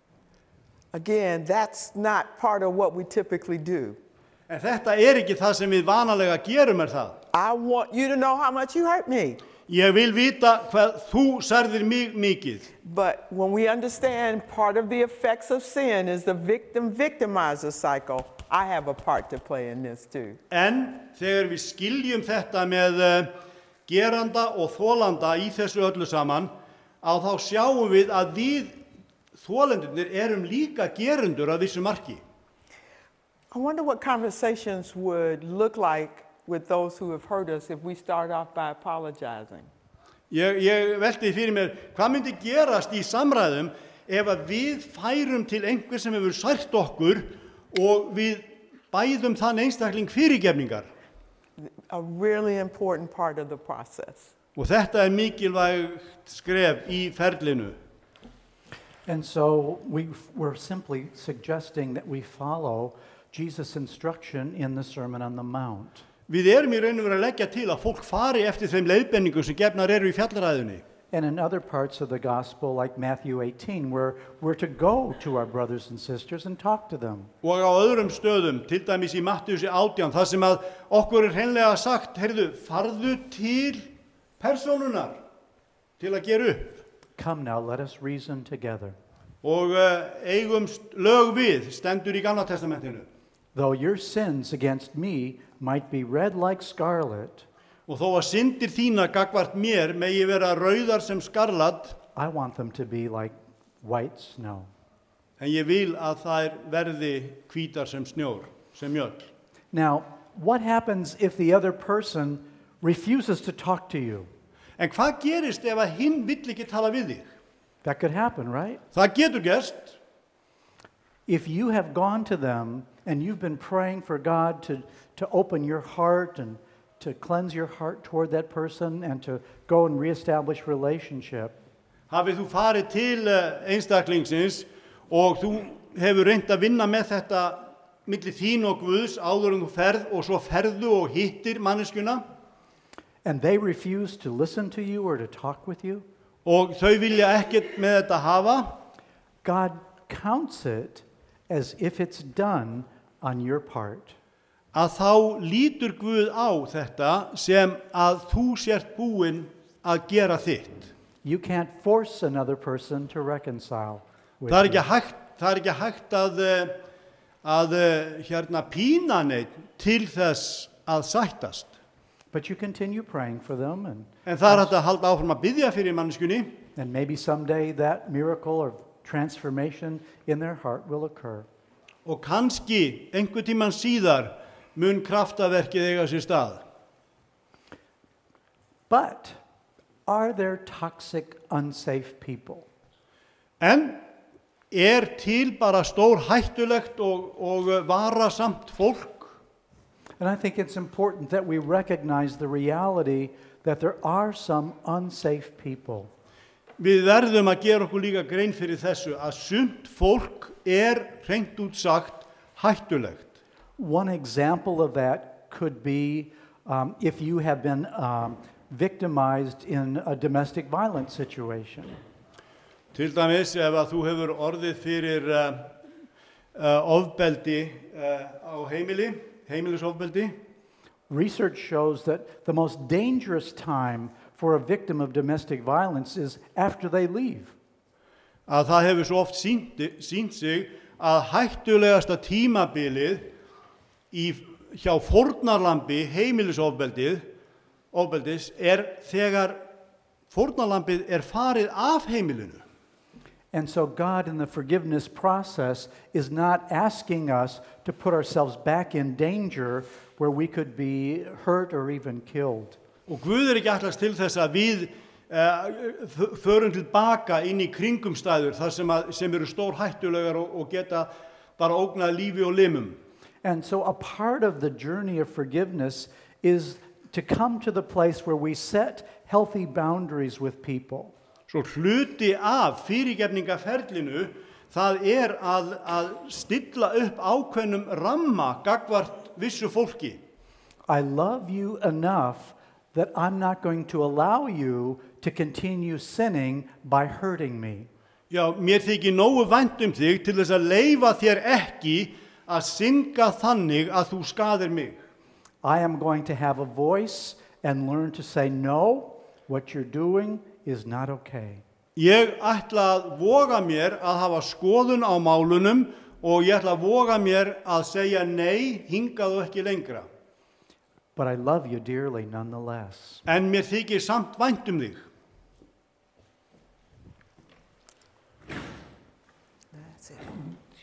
Again, that's not part of what we typically do. En þetta er ekki það sem við vanalega gerum er það. I want you to know how much you hurt me. Ég vil vita hvað þú særðir mig mikið. But when we understand part of the effects of sin is the victim-victimizer cycle, I have a part to play in this too. En þegar við skiljum þetta með uh, geranda og þolanda í þessu öllu saman, á þá sjáum við að við þolendurnir erum líka gerendur að vissu marki. I wonder what conversations would look like with those who have hurt us if we start off by apologizing. Ég, ég velti fyrir mér, hvað myndi gerast í samræðum ef að við færum til einhver sem hefur sært okkur og við bæðum þann einstakling fyrirgefningar. A really important part of the process. Og þetta er mikilvægt skref í ferlinu. And so we, we're simply suggesting that we follow Jesus' instruction in the Sermon on the Mount. Við erum í raun og veru að leggja til að fólk fari eftir þeim leiðbeiningum sem gefnar eru í fjallræðunni. And in other parts of the gospel, like Matthew eighteen, where we're to go to our brothers and sisters and talk to them. Og á öðrum stöðum, til dæmis í Matthíusi átján, þar sem að okkur er hreinlega sagt, heyrðu, farðu til persónunar til að gera upp. Come now, let us reason together. Og uh, eigumst lög við, stendur í Gamla testamentinu. Though your sins against me might be red like scarlet, Og þó að syndir þína gagvart mér megi vera rauðar sem skarlat, I want them to be like white snow. en ég vil að þær verði hvítar sem snjór, sem mjöll. Now, what happens if the other person refuses to talk to you? En hvað gerist ef að hinn vill ekki tala við þig? That could happen, right? Það getur gerst. If you have gone to them and you've been praying for God to, to open your heart and to cleanse your heart toward that person and to go and reestablish relationship, Hafið þú farið til eh, einstaklingsins og þú hefur reynt að vinna með þetta, milli þín og Guðs áður en þú ferð og svo ferðu og hittir manneskjuna and they refuse to listen to you or to talk with you, og þau vilja ekkert með þetta hafa, God counts it as if it's done on your part. að þá lítur Guð á þetta sem að þú sért búinn að gera þitt. You can't force another person to reconcile with Það er you. ekki hægt, það er ekki hægt að, eh, að eh, hérna pína neitt til þess að sættast. But you continue praying for them, and, En það er hægt að halda áfram að biðja fyrir manneskjunni and maybe someday that miracle or transformation in their heart will occur. og kannski einhver tíman síðar mun kraftaverkið eiga sér stað. But are there toxic, unsafe people? En er til bara stór hættulegt og, og varasamt fólk? And I think it's important that we recognize the reality that there are some unsafe people. Við verðum að gera okkur líka grein fyrir þessu að sumt fólk er hreint út sagt hættulegt. One example of that could be um, if you have been um, victimized in a domestic violence situation. Til dæmis ef að þú hefur orðið fyrir uh, uh, ofbeldi uh, á heimili, heimilisofbeldi. Research shows that the most dangerous time for a victim of domestic violence is after they leave. Að það hefur svo oft sýnt, sýnt sig að hættulegasta tímabilið í, hjá fórnarlambi heimilisofbeldið ofbeldis er þegar fórnarlambið er farið af heimilinu. And so God in the forgiveness process is not asking us to put ourselves back in danger where we could be hurt or even killed. Og Guð er ekki ætlast til þess að við uh, förum tilbaka inn í kringumstæður þar sem, að, sem eru stór hættulegar og, og geta bara ógnað lífi og limum. And so a part of the journey of forgiveness is to come to the place where we set healthy boundaries with people. Svo hluti af fyrirgefningaferlinu það er að, að stilla upp ákveðnum ramma gagnvart vissu fólki. I love you enough that I'm not going to allow you to continue sinning by hurting me. Já, mér þykir nógu vænt um þig til þess að leyfa þér ekki að synga þannig að þú skaðir mig. I am going to have a voice and learn to say no, what you're doing is not okay. Ég ætla að voga mér að hafa skoðun á málunum og ég ætla að voga mér að segja nei, hingað og ekki lengra. But I love you dearly nonetheless. En mér þykir samt vænt um þig. That's it.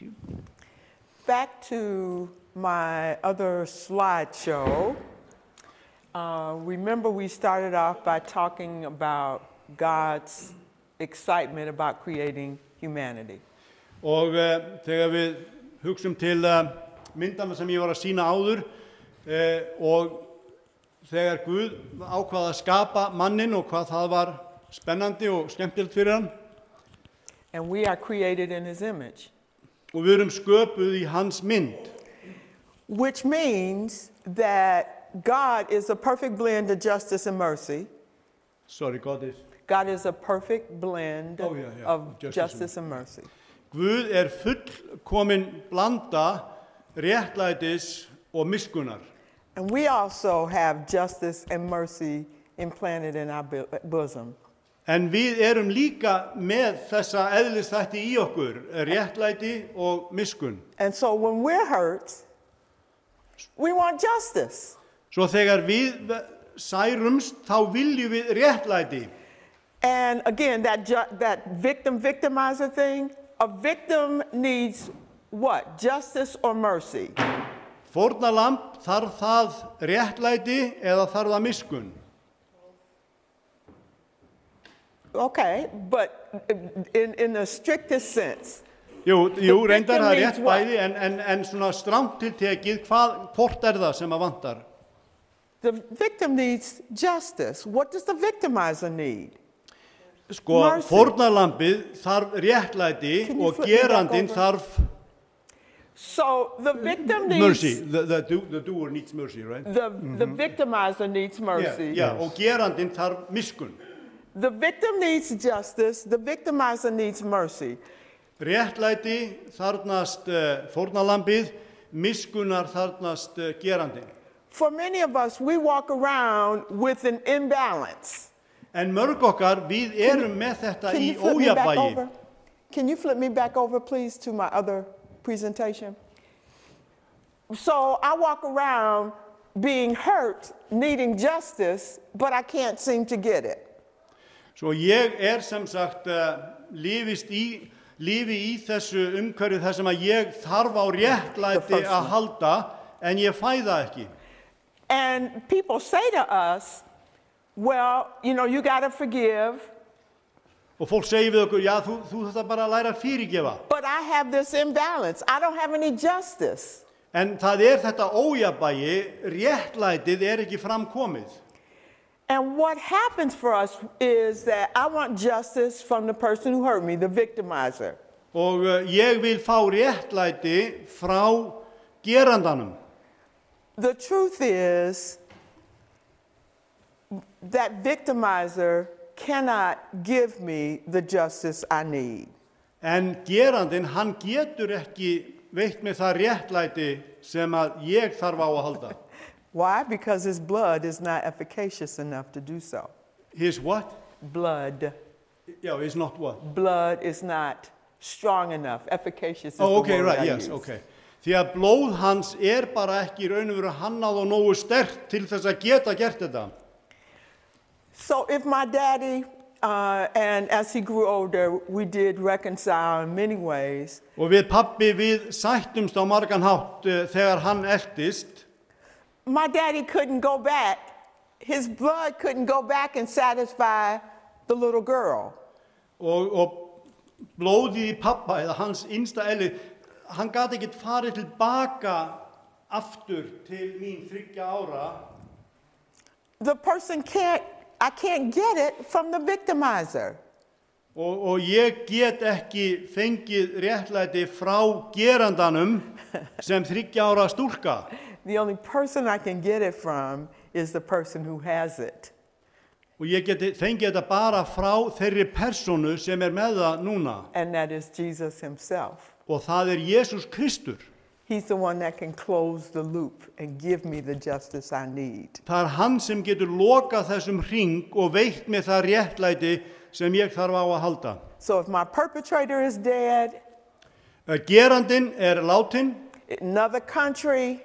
Back to my other slideshow. Uh, remember we started off by talking about God's excitement about creating humanity. Og uh, þegar við hugsum til uh, myndana sem ég var að sýna áður uh, og þegar Guð ákvað að skapa mannin og hvað það var spennandi og skemmtilegt fyrir hann. And we are created in his image. Og við erum sköpuð í hans mynd. Which means that God is a perfect blend of justice and mercy. Sorry, God is. God is a perfect blend Oh, yeah, yeah. of Justice justice, and mercy. Guð er fullkomin blanda réttlætis og miskunnar. And we also have justice and mercy implanted in our bo- bosom. En við erum líka með þessa eðlisþætti í okkur, réttlæti og miskun. And so when we're hurt, we want justice. Svo þegar við særumst, þá viljum við réttlæti. And again, that, ju- that victim-victimizer thing, a victim needs what? Justice or mercy? Fórnarlamb, þarf það réttlæti eða þarf það miskun? Okay, but in, in the strictest sense, Jú, jú The reyndar það er victim rétt needs what? bæði, en, en, en svona stramt til tekið, hvað, hvort er það sem að vantar? the victim needs justice. What does the victimizer need? Sko, Mercy. fórnarlambið þarf réttlæti Can you og flip me back gerandinn over? þarf, So the victim needs mercy. The, the, do, the doer needs mercy, right? the the victimizer needs mercy. Já, já, og gerandinn þarf miskunn. The victim needs justice. The victimizer needs mercy. Réttlæti þarfnast uh, fórnarlambið, miskunnar þarfnast uh, gerandinn. For many of us, we walk around with an imbalance. En mörg okkar, við erum með þetta Can í you flip me back ójafnvægi. over? Can you flip me back over, please, to my other presentation? So I walk around being hurt, needing justice, but I can't seem to get it. Svo ég er sem sagt uh, lífist í, lífi í þessu umhverfi þar sem að ég þarf á réttlæti að halda, en ég fæ það ekki. And people say to us, well, you know, you got to forgive, Og fólk segir við okkur, já, þú, þú þarf bara að læra að fyrirgefa. but I have this imbalance. I don't have any justice. En það er þetta ójafnvægi, réttlætið er ekki framkomið. And what happens for us is that I want justice from the person who hurt me, the victimizer. Og uh, ég vil fá réttlæti frá gerandanum. The truth is that victimizer cannot give me the justice I need. En gerandinn, hann getur ekki veitt mér það réttlæti sem að ég þarf á að halda. Why? Because his blood is not efficacious enough to do so. His what? Blood. Já, is not what? Blood is not strong enough. Efficacious is Oh, the okay, word right, I yes, use. okay. Því að blóð hans er bara ekki í raun og veru hannað og nógu sterkt til þess að geta gert þetta. So if my daddy, uh, and as he grew older, we did reconcile in many ways. Og við pabbi við sættumst á margan hátt uh, þegar hann eltist. My daddy couldn't go back. His blood couldn't go back and satisfy the little girl. Og, og blóðið í pappa eða hans innsta eðli, hann gat ekki farið tilbaka aftur til mín þriggja ára. The person can't, I can't get it from the victimizer. Og, og ég get ekki fengið réttlæti frá gerandanum sem þriggja ára stúlka. The only person I can get it from is the person who has it. Og ég geti fengið þetta bara frá þeirri personu sem er með það núna. And that is Jesus himself. Og það er Jesús Kristur. He's the one that can close the loop and give me the justice I need. Það er hann sem getur lokað þessum hring og veitt mér það réttlæti sem ég þarf á að halda. So if my perpetrator is dead, Gerandinn er látin in another country,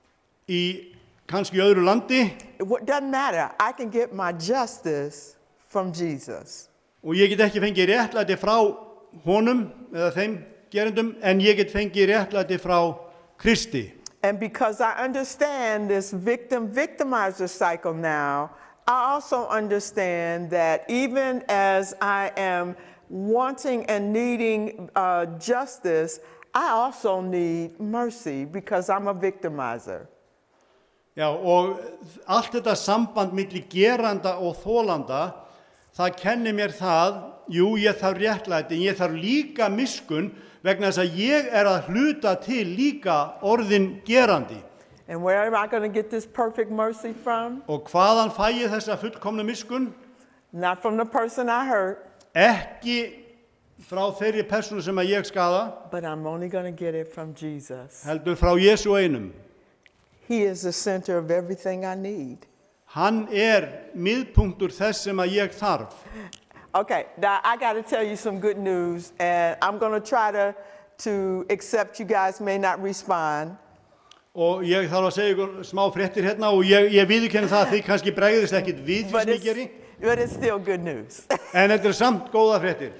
í kannski öðru landi it doesn't matter. I can get my justice from Jesus. og ég get ekki fengið réttlæti frá honum eða þeim gerendum, en ég get fengið réttlæti frá Kristi. And because I understand this victim-victimizer cycle now, I also understand that even as I am wanting and needing uh, justice, I also need mercy because I'm a victimizer. Já, og allt þetta samband milli geranda og þolanda, það kennir mér það, jú, ég þarf réttlæti, en ég þarf líka miskunn vegna þess að ég er að hluta til líka orðin gerandi. And where am I going to get this perfect mercy from? Og hvaðan fæ ég þessa fullkomnu miskunn? Not from the person I hurt, Ekki frá þeirri persónu sem að ég skaða, but I'm only going to get it from Jesus. heldur frá Jesú einum. He is the center of everything I need. Hann er miðpunktur þess sem að ég þarf. Okay, now I got to tell you some good news, and I'm going to try to, to accept you guys may not respond. Og ég þarf að segja ykkur smá fréttir hérna og ég, ég viðurkenni það að þið kannski bregðist ekkit við því But sem ég it's, geri. but it's still good news. En þetta er samt góða fréttir.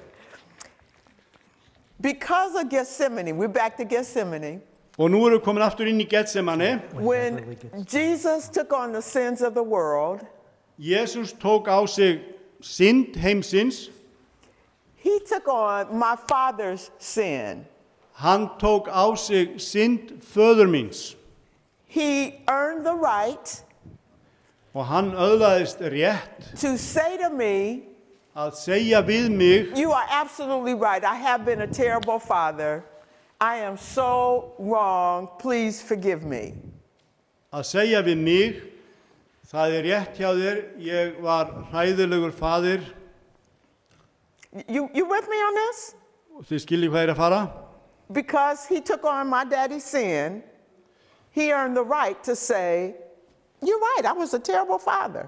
Because of Gethsemane, we're back to Gethsemane. Og nú erum við komin aftur inn í Getsemane. When Jesus took on the sins of the world, Jesús tók á sig synd heimsins. he took on my father's sin. Hann tók á sig synd föður míns. He earned the right Og hann öðlaðist rétt to say to me, að segja við mig, you are absolutely right. I have been a terrible father. I am so wrong, please forgive me. Að segja við mig, það er rétt hjá þér, ég var hræðilegur faðir. You, you with me on this? Og þið skiljið hvað er að fara? Because he took on my daddy's sin, he earned the right to say, you're right, I was a terrible father.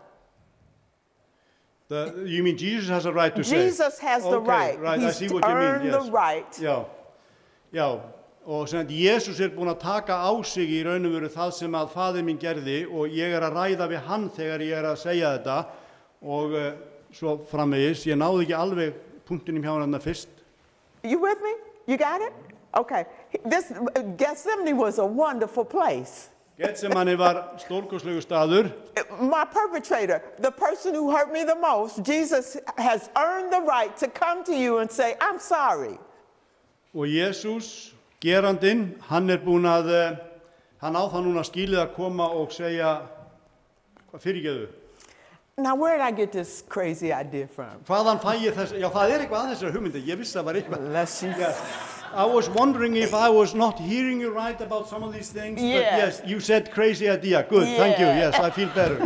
The, you mean Jesus has a right to say? Jesus has the Okay, right. right, I He's see what you mean, earned yes. the right. Já, já, og sem að Jesús er búinn að taka á sig í raun og veru það sem að faðir minn gerði og ég er að ræða við hann þegar ég er að segja þetta og uh, svo framvegis, ég náði ekki alveg punktinum hjá hann fyrst. You with me? You got it? Okay. This Gethsemane was a wonderful place. Getsemani var stórkostlegur staður. My perpetrator, the person who hurt me the most, Jesus has earned the right to come to you and say, I'm sorry. Og Jesús, gerandinn, hann er búinn að, hann á það núna skilið að koma og segja, hvað fyrirgeðu? Now, where did I get this crazy idea from? Hvaðan fæ ég þess, já það er eitthvað að þessari hugmyndi, ég vissi það var eitthvað. Unless you... Yes. I was wondering if I was not hearing you right about some of these things, Yeah. but yes, you said crazy idea. Good, thank you, Yeah. yes, I feel better.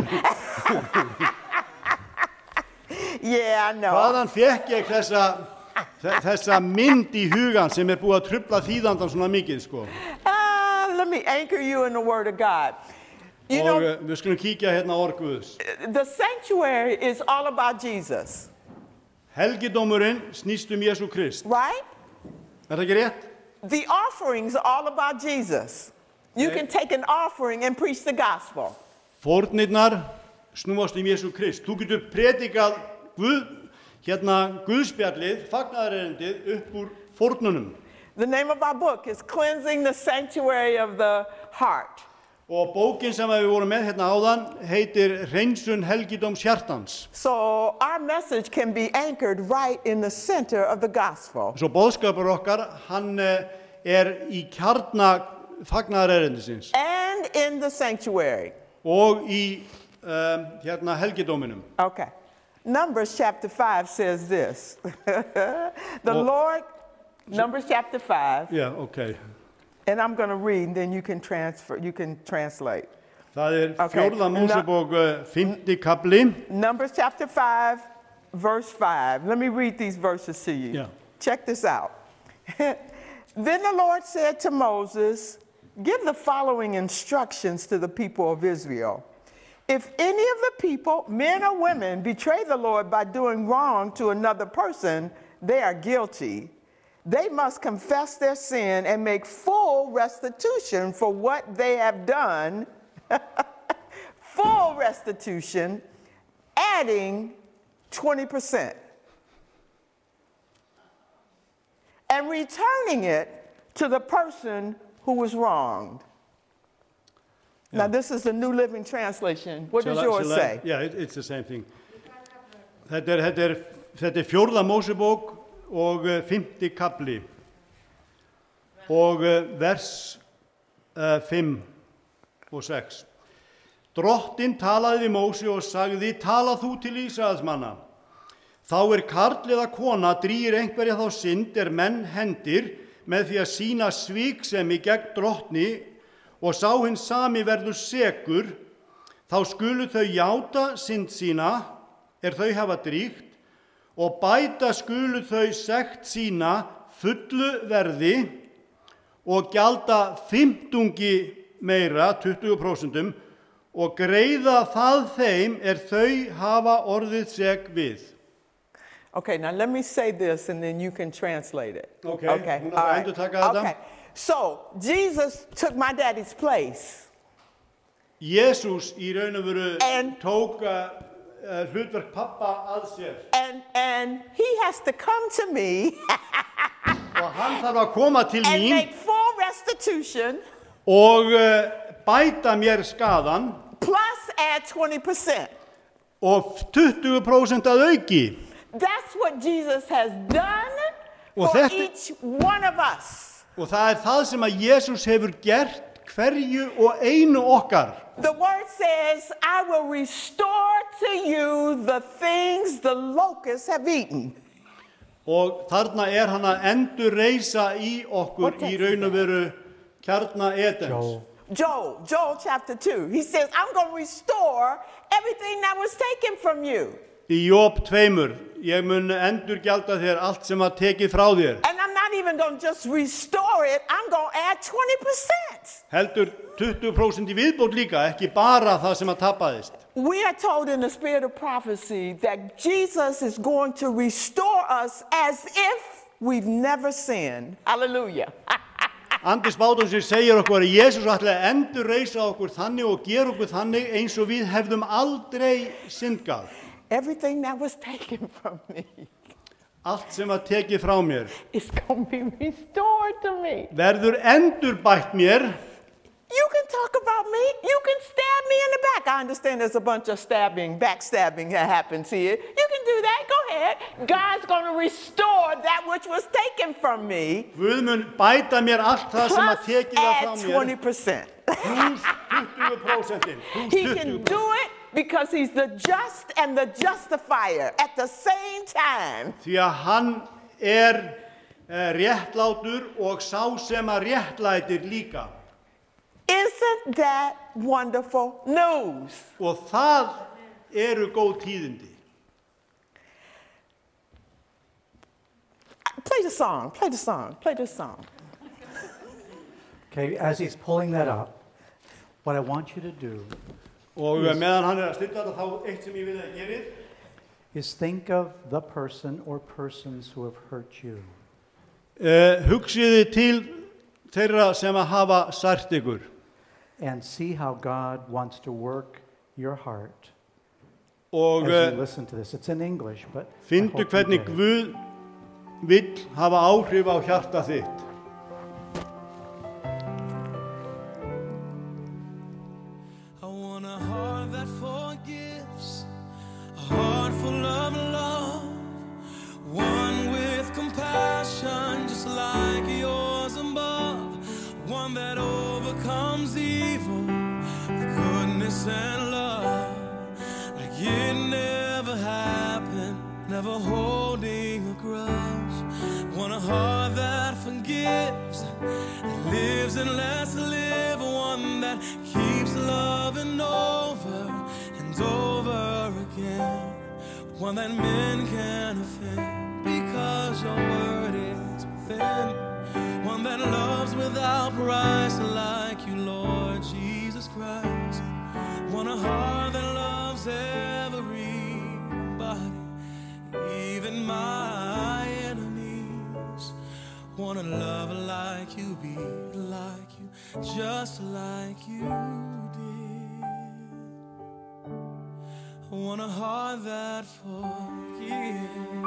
Yeah, I know. Hvaðan fekk ég þessa, þessa mynd í hugan sem er búið að trufla þýðandan svona mikið, sko. Ah, let me anchor you in the Word of God. You Og know, uh, við skulum kíkja hérna á orð Guðs. the sanctuary is all about Jesus, Helgidómurinn snýst um Jesú Krist. right? Er það ekki rétt? The offerings are all about Jesus. You Okay. can take an offering and preach the gospel. Fórnirnar snúast um Jesú Krist. Þú getur predikað Guð, hérna Guðspjallið, fagnaðarerindið upp úr fórnunum. The name of our book is Cleansing the Sanctuary of the Heart. Og bókin sem við vorum með hérna áðan heitir Hreinsun helgidóms hjartans. So our message can be anchored right in the center of the gospel. Svo boðskapur okkar, hann eh, er í kjarna fagnaðarerindisins And in the sanctuary. og í um, hérna helgidóminum. Okay. Numbers chapter five says this. the Well- Lord, Numbers chapter five, Já, ok. and I'm going to read, and then you can transfer, you can translate. Það er Okay. fjórða Mósebók uh, fimmti kapli. Numbers chapter five, verse five. Let me read these verses to you. Yeah. Check this out. Then the Lord said to Moses, give the following instructions to the people of Israel. If any of the people, men or women, betray the Lord by doing wrong to another person, they are guilty. They must confess their sin and make full restitution for what they have done, full restitution, adding twenty percent. And returning it to the person who was wronged. Now, this is the New Living Translation. What does Shall I- yours shall I- say? Yeah, it, it's the same thing. Þetta er, þetta er, þetta er fjórða Mósebók og uh, fimmti kapli og uh, vers uh, fimm og sex. Drottinn talaði við Mósi og sagði, tala þú til Ísraelsmanna. Þá er karl eða kona drýgir einhverja þá synd er menn hendir með því að sýna sviksemi gegn drottni og sá hinn sami verður sekur, þá skulu þau játa synd sína er þau hafa drýgt og bæta skulu þau sekt sína fullu verði og gjalda fimmtungi meira, tuttugu prósentum, og greiða það þeim er þau hafa orðið sek við. Okay, now let me say this and then you can translate it. Okay, Okay. hún ætlar all að right. endurtaka þetta. Okay. So, Jesus took my daddy's place. Jésús í raun og veru En- tók uh, uh, hlutverk pappa að sér And, and he has to come to me og hann þarf að koma til and mín make full restitution og uh, bæta mér skaðan plus add twenty percent. og tuttugu prósent að auki. That's what Jesus has done Og for þetta- each one of us. Og það er það sem að Jésús hefur gert hverju og einu okkar. The word says, I will restore to you the things the locusts have eaten. Og þarna er hann að endurreisa í okkur What í text raun og is veru kjarna Edens. Joel. Joel, Joel chapter two. He says, I'm going to restore everything that was taken from you. Í Job tveimur, ég mun endurgjalda þér allt sem að tekið frá þér. And I'm not even going to just restore it, I'm going to add twenty percent. Heldur tuttugu prósent í viðbót líka, ekki bara það sem að tapaðist. We are told in the spirit of prophecy that Jesus is going to restore us as if we've never sinned. Hallelujah. Andi spádómsins segir okkur að Jesús ætlaði að endurreisa okkur þannig og gera okkur þannig eins og við hefðum aldrei syndgað. Everything that was taken from me Allt sem að tekið frá mér is going to be restored to me. verður endurbætt mér. You can talk about me. You can stab me in the back. I understand there's a bunch of stabbing, backstabbing that happens here. You can do that. Go ahead. God's going to restore that which was taken from me. Guð mun bæta mér allt það sem að Plus tekið var frá add mér. twenty percent. Plus tuttugu prósentin. Plus He can tuttugu. do it because he's the just and the justifier at the same time. Því að hann er uh, réttlátur og sá sem að réttlætir líka. Isn't that wonderful news? Og það eru góð tíðindi. Play the song, play the song, play the song. Okay, as he's pulling that up, what I want you to do Og meðan hann er að stilla þetta þá eitt sem ég vil að gera is think of the person or persons who have hurt you. uh, hugsiði til þeirra sem að hafa sært ykkur And see how God wants to work your heart og as uh, you listen to this. It's in English, but I findu hope you hvernig get it. Guð vill hafa áhrif á hjarta þitt. I want a heart that forgives, a heart full of love, one with compassion just like yours above, one that overcomes evil with goodness and love, like it never happened, never holding a grudge. Want a heart that forgives, that lives and lets live, one that keeps loving over and over again, one that men can offend because your word is within, one that loves without price like you, Lord Jesus Christ. Want a heart that loves everybody, even my enemies. Want to love like you, be like you, just like you did. Want a heart that forgives.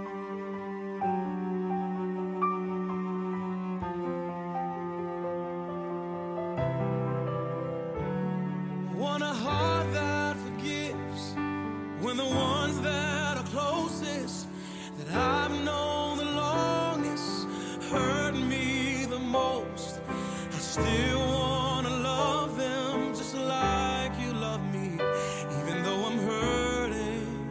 Want a heart that forgives when the ones that are closest, that I've known the longest, hurt me the most. I still want to love them just like you love me, even though I'm hurting.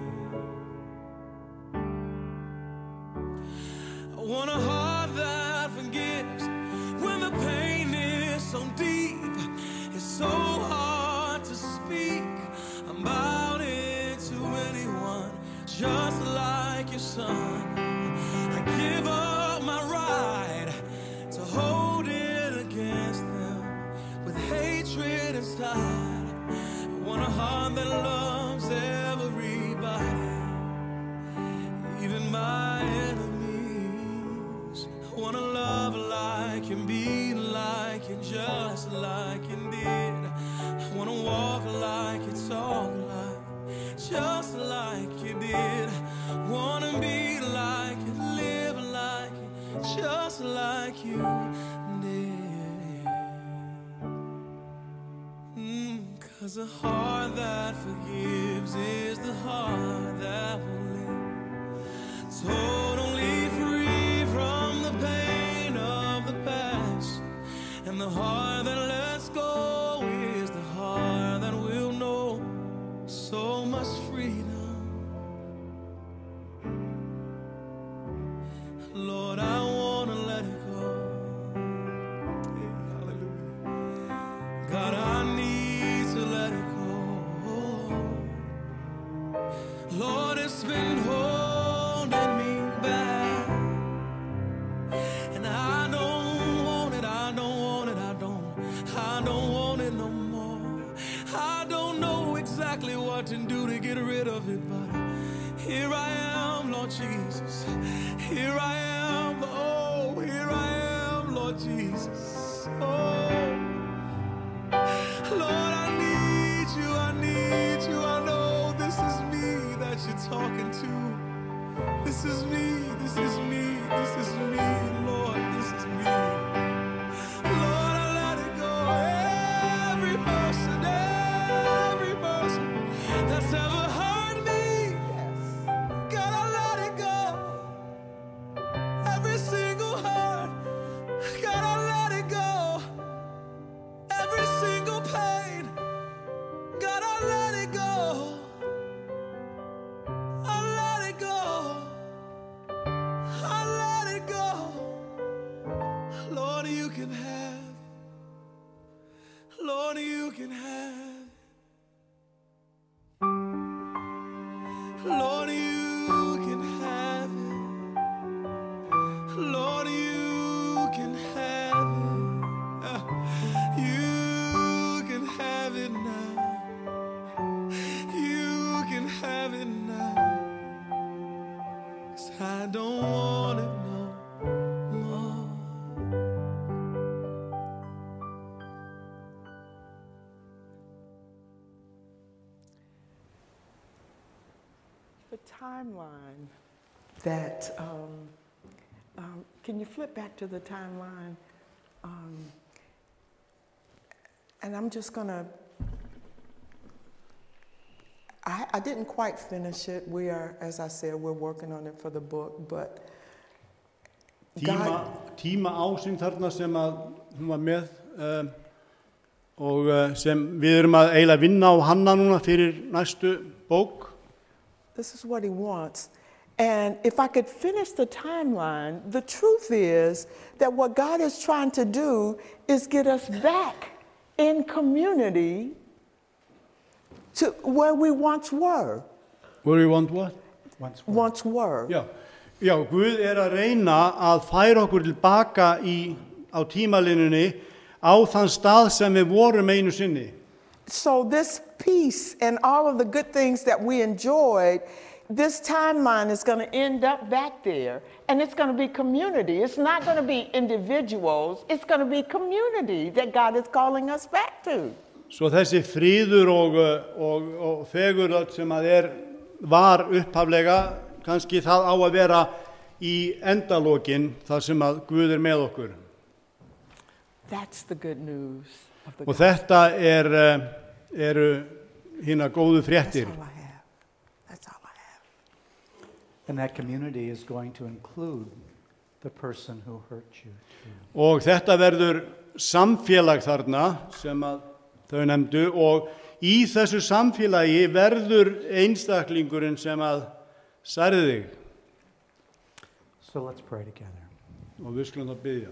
I want a heart that forgives when the pain is so deep, it's so hard to speak about it to anyone, just like your son. I give up my right to hold it against them with hatred inside. I want a heart that loves everybody, even my enemies. I want to love like you, be like you, just like you did. I want to walk like you, talk like, just like you did. Want to be like you, live like you, just like you did. Mm, 'cause a heart that forgives is the heart that will live, totally free from the pain of the past. And the heart that lets go is the heart that will know so much freedom. Lord, it's been holding me back. And I don't want it, I don't want it, I don't, I don't want it no more. I don't know exactly what to do to get rid of it, but here I am, Lord Jesus. Here I am, oh, here I am, Lord Jesus. Oh, Lord, I need you, I need you. I know this is me that you're talking to. This is me, this is me, this is me, Lord, this is me. Lord, I let it go. Every person, every person that's ever hurt me, God, I let it go. Every single hurt, God, I let it go. Every single pain, God, I let it go. I let it go. I let it go. Lord, you can have it. Lord, you can have it. Lord, you can have it. Lord, you can have it. Uh, You can have it now. You can have it now. 'Cause I don't want it no more. The timeline that, um, um, can you flip back to the timeline? Um, and I'm just gonna, I, I didn't quite finish it. We are, as I said, we're working on it for the book, but Tíma, God, tíma ásinn þarna sem að hún var með um, og uh, sem við erum að eiginlega vinna á hanna núna fyrir næstu bók. this is what he wants. And if I could finish the timeline, the truth is that what God is trying to do is get us back in community to where we once were. Where you want what? Once more. Once were. Já, já, Guð er að reyna að færa okkur tilbaka í, á tímalínunni á þann stað sem við vorum einu sinni. So this peace and all of the good things that we enjoyed, this timeline is going to end up back there. And it's going to be community. It's not going to be individuals. It's going to be community that God is calling us back to. Svo þessi fríður og, og, og fegurð sem að er, var upphaflega, kannski það á að vera í endalokin þar sem að Guð er með okkur. That's the good news of the Og þetta er, eh, eru hina góðu That's fréttir. all I have. That's all I have. And that community is going to include the person who hurt you too. Og þetta verður samfélag þarna sem að þau nefndu og í þessu samfélagi verður einstaklingurinn sem að særði þig. So let's pray together. Og við skulum þá biðja.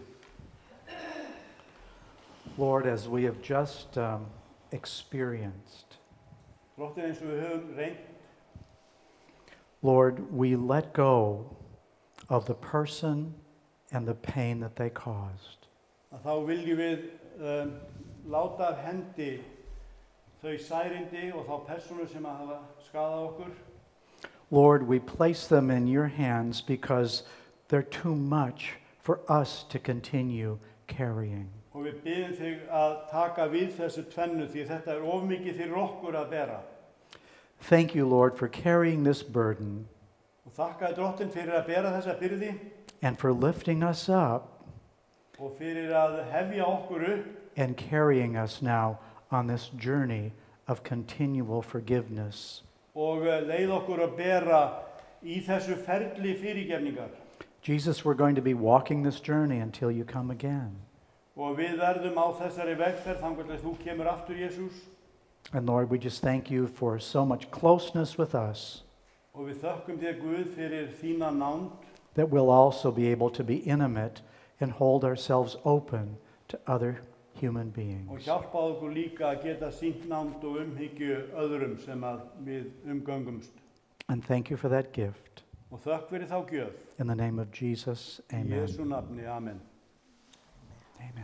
Lord, as we have just um, experienced, Þróttir eins og við höfum reynt, Lord, we let go of the person and the pain that they caused. að þá viljum við um, láta af hendi þau særindi og þá persónur sem að hafa skadað okkur. Lord, we place them in your hands because they're too much for us to continue carrying. Og við biðjum þig að taka við þessu tvennu því þetta er of mikið fyrir okkur að bera. Thank you, Lord, for carrying this burden Og þakkaði Drottin fyrir að bera þessa byrði and for lifting us up og fyrir að hefja okkur upp and carrying us now on this journey of continual forgiveness. og eh, leið okkur að bera í þessu ferli fyrirgefningar. Jesus, we're going to be walking this journey until you come again. Og við verðum á þessari vegferð þangað til þú kemur aftur, Jesús. And Lord, we just thank you for so much closeness with us Og við þökkum þér, Guð, fyrir þína nánd that we'll also be able to be intimate and hold ourselves open to other human og beings. hjálpaðu okkur líka að geta sýnt nánd og umhyggju öðrum sem að við umgöngumst. And thank you for that gift. Og þökk fyrir þá gjöf. In the name of Jesus, Í amen. Jesú nafni, amen. Amen.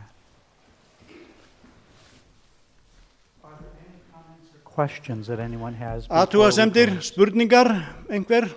Are there any comments or questions that anyone has? before we Athugasemdir, close? spurningar, einhver?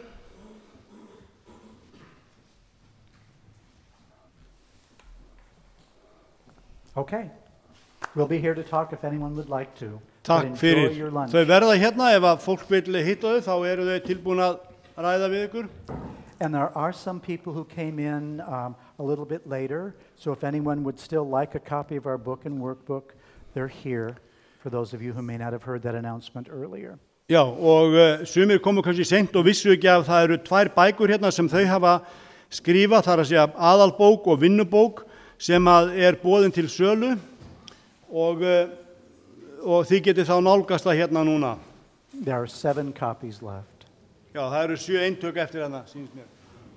Okay. We'll be here to talk if anyone would like to. But Takk enjoy fyrir. your lunch. Þau verða hérna, ef að fólk vil hitta þau, þá eru þau tilbúin að ræða við ykkur. And there are some people who came in um, a little bit later, so if anyone would still like a copy of our book and workbook, they're here, for those of you who may not have heard that announcement earlier. Já, og uh, sumir komu kannski seint og vissu ekki að það eru tvær bækur hérna sem þau hafa skrifað, þar að segja aðalbók og vinnubók, sem að er boðin til sölu, og, uh, og þið getið þá nálgast það hérna núna. There are seven copies left. Já, það eru sjö eintök eftir hérna, sýnst mér.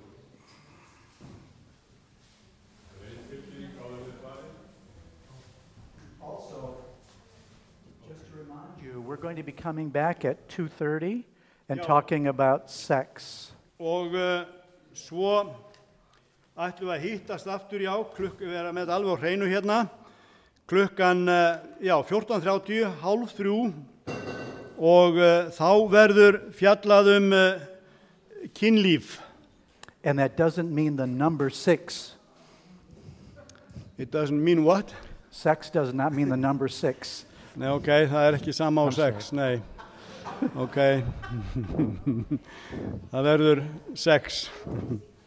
Also, just to remind you, we're going to be coming back at two thirty and Yeah. talking about sex. Og uh, svo ætlum við að hittast aftur, já, klukk, vera með alveg á hreinu hérna, klukkan, uh, já, fjórtán þrjátíu, hálf þrjú, og uh, þá verður fjallað um uh, kynlíf. And that doesn't mean the number six. It doesn't mean what? Sex does not mean the number six. Nei, ok, það er ekki sama á I'm sex, nei. Ok, það verður sex.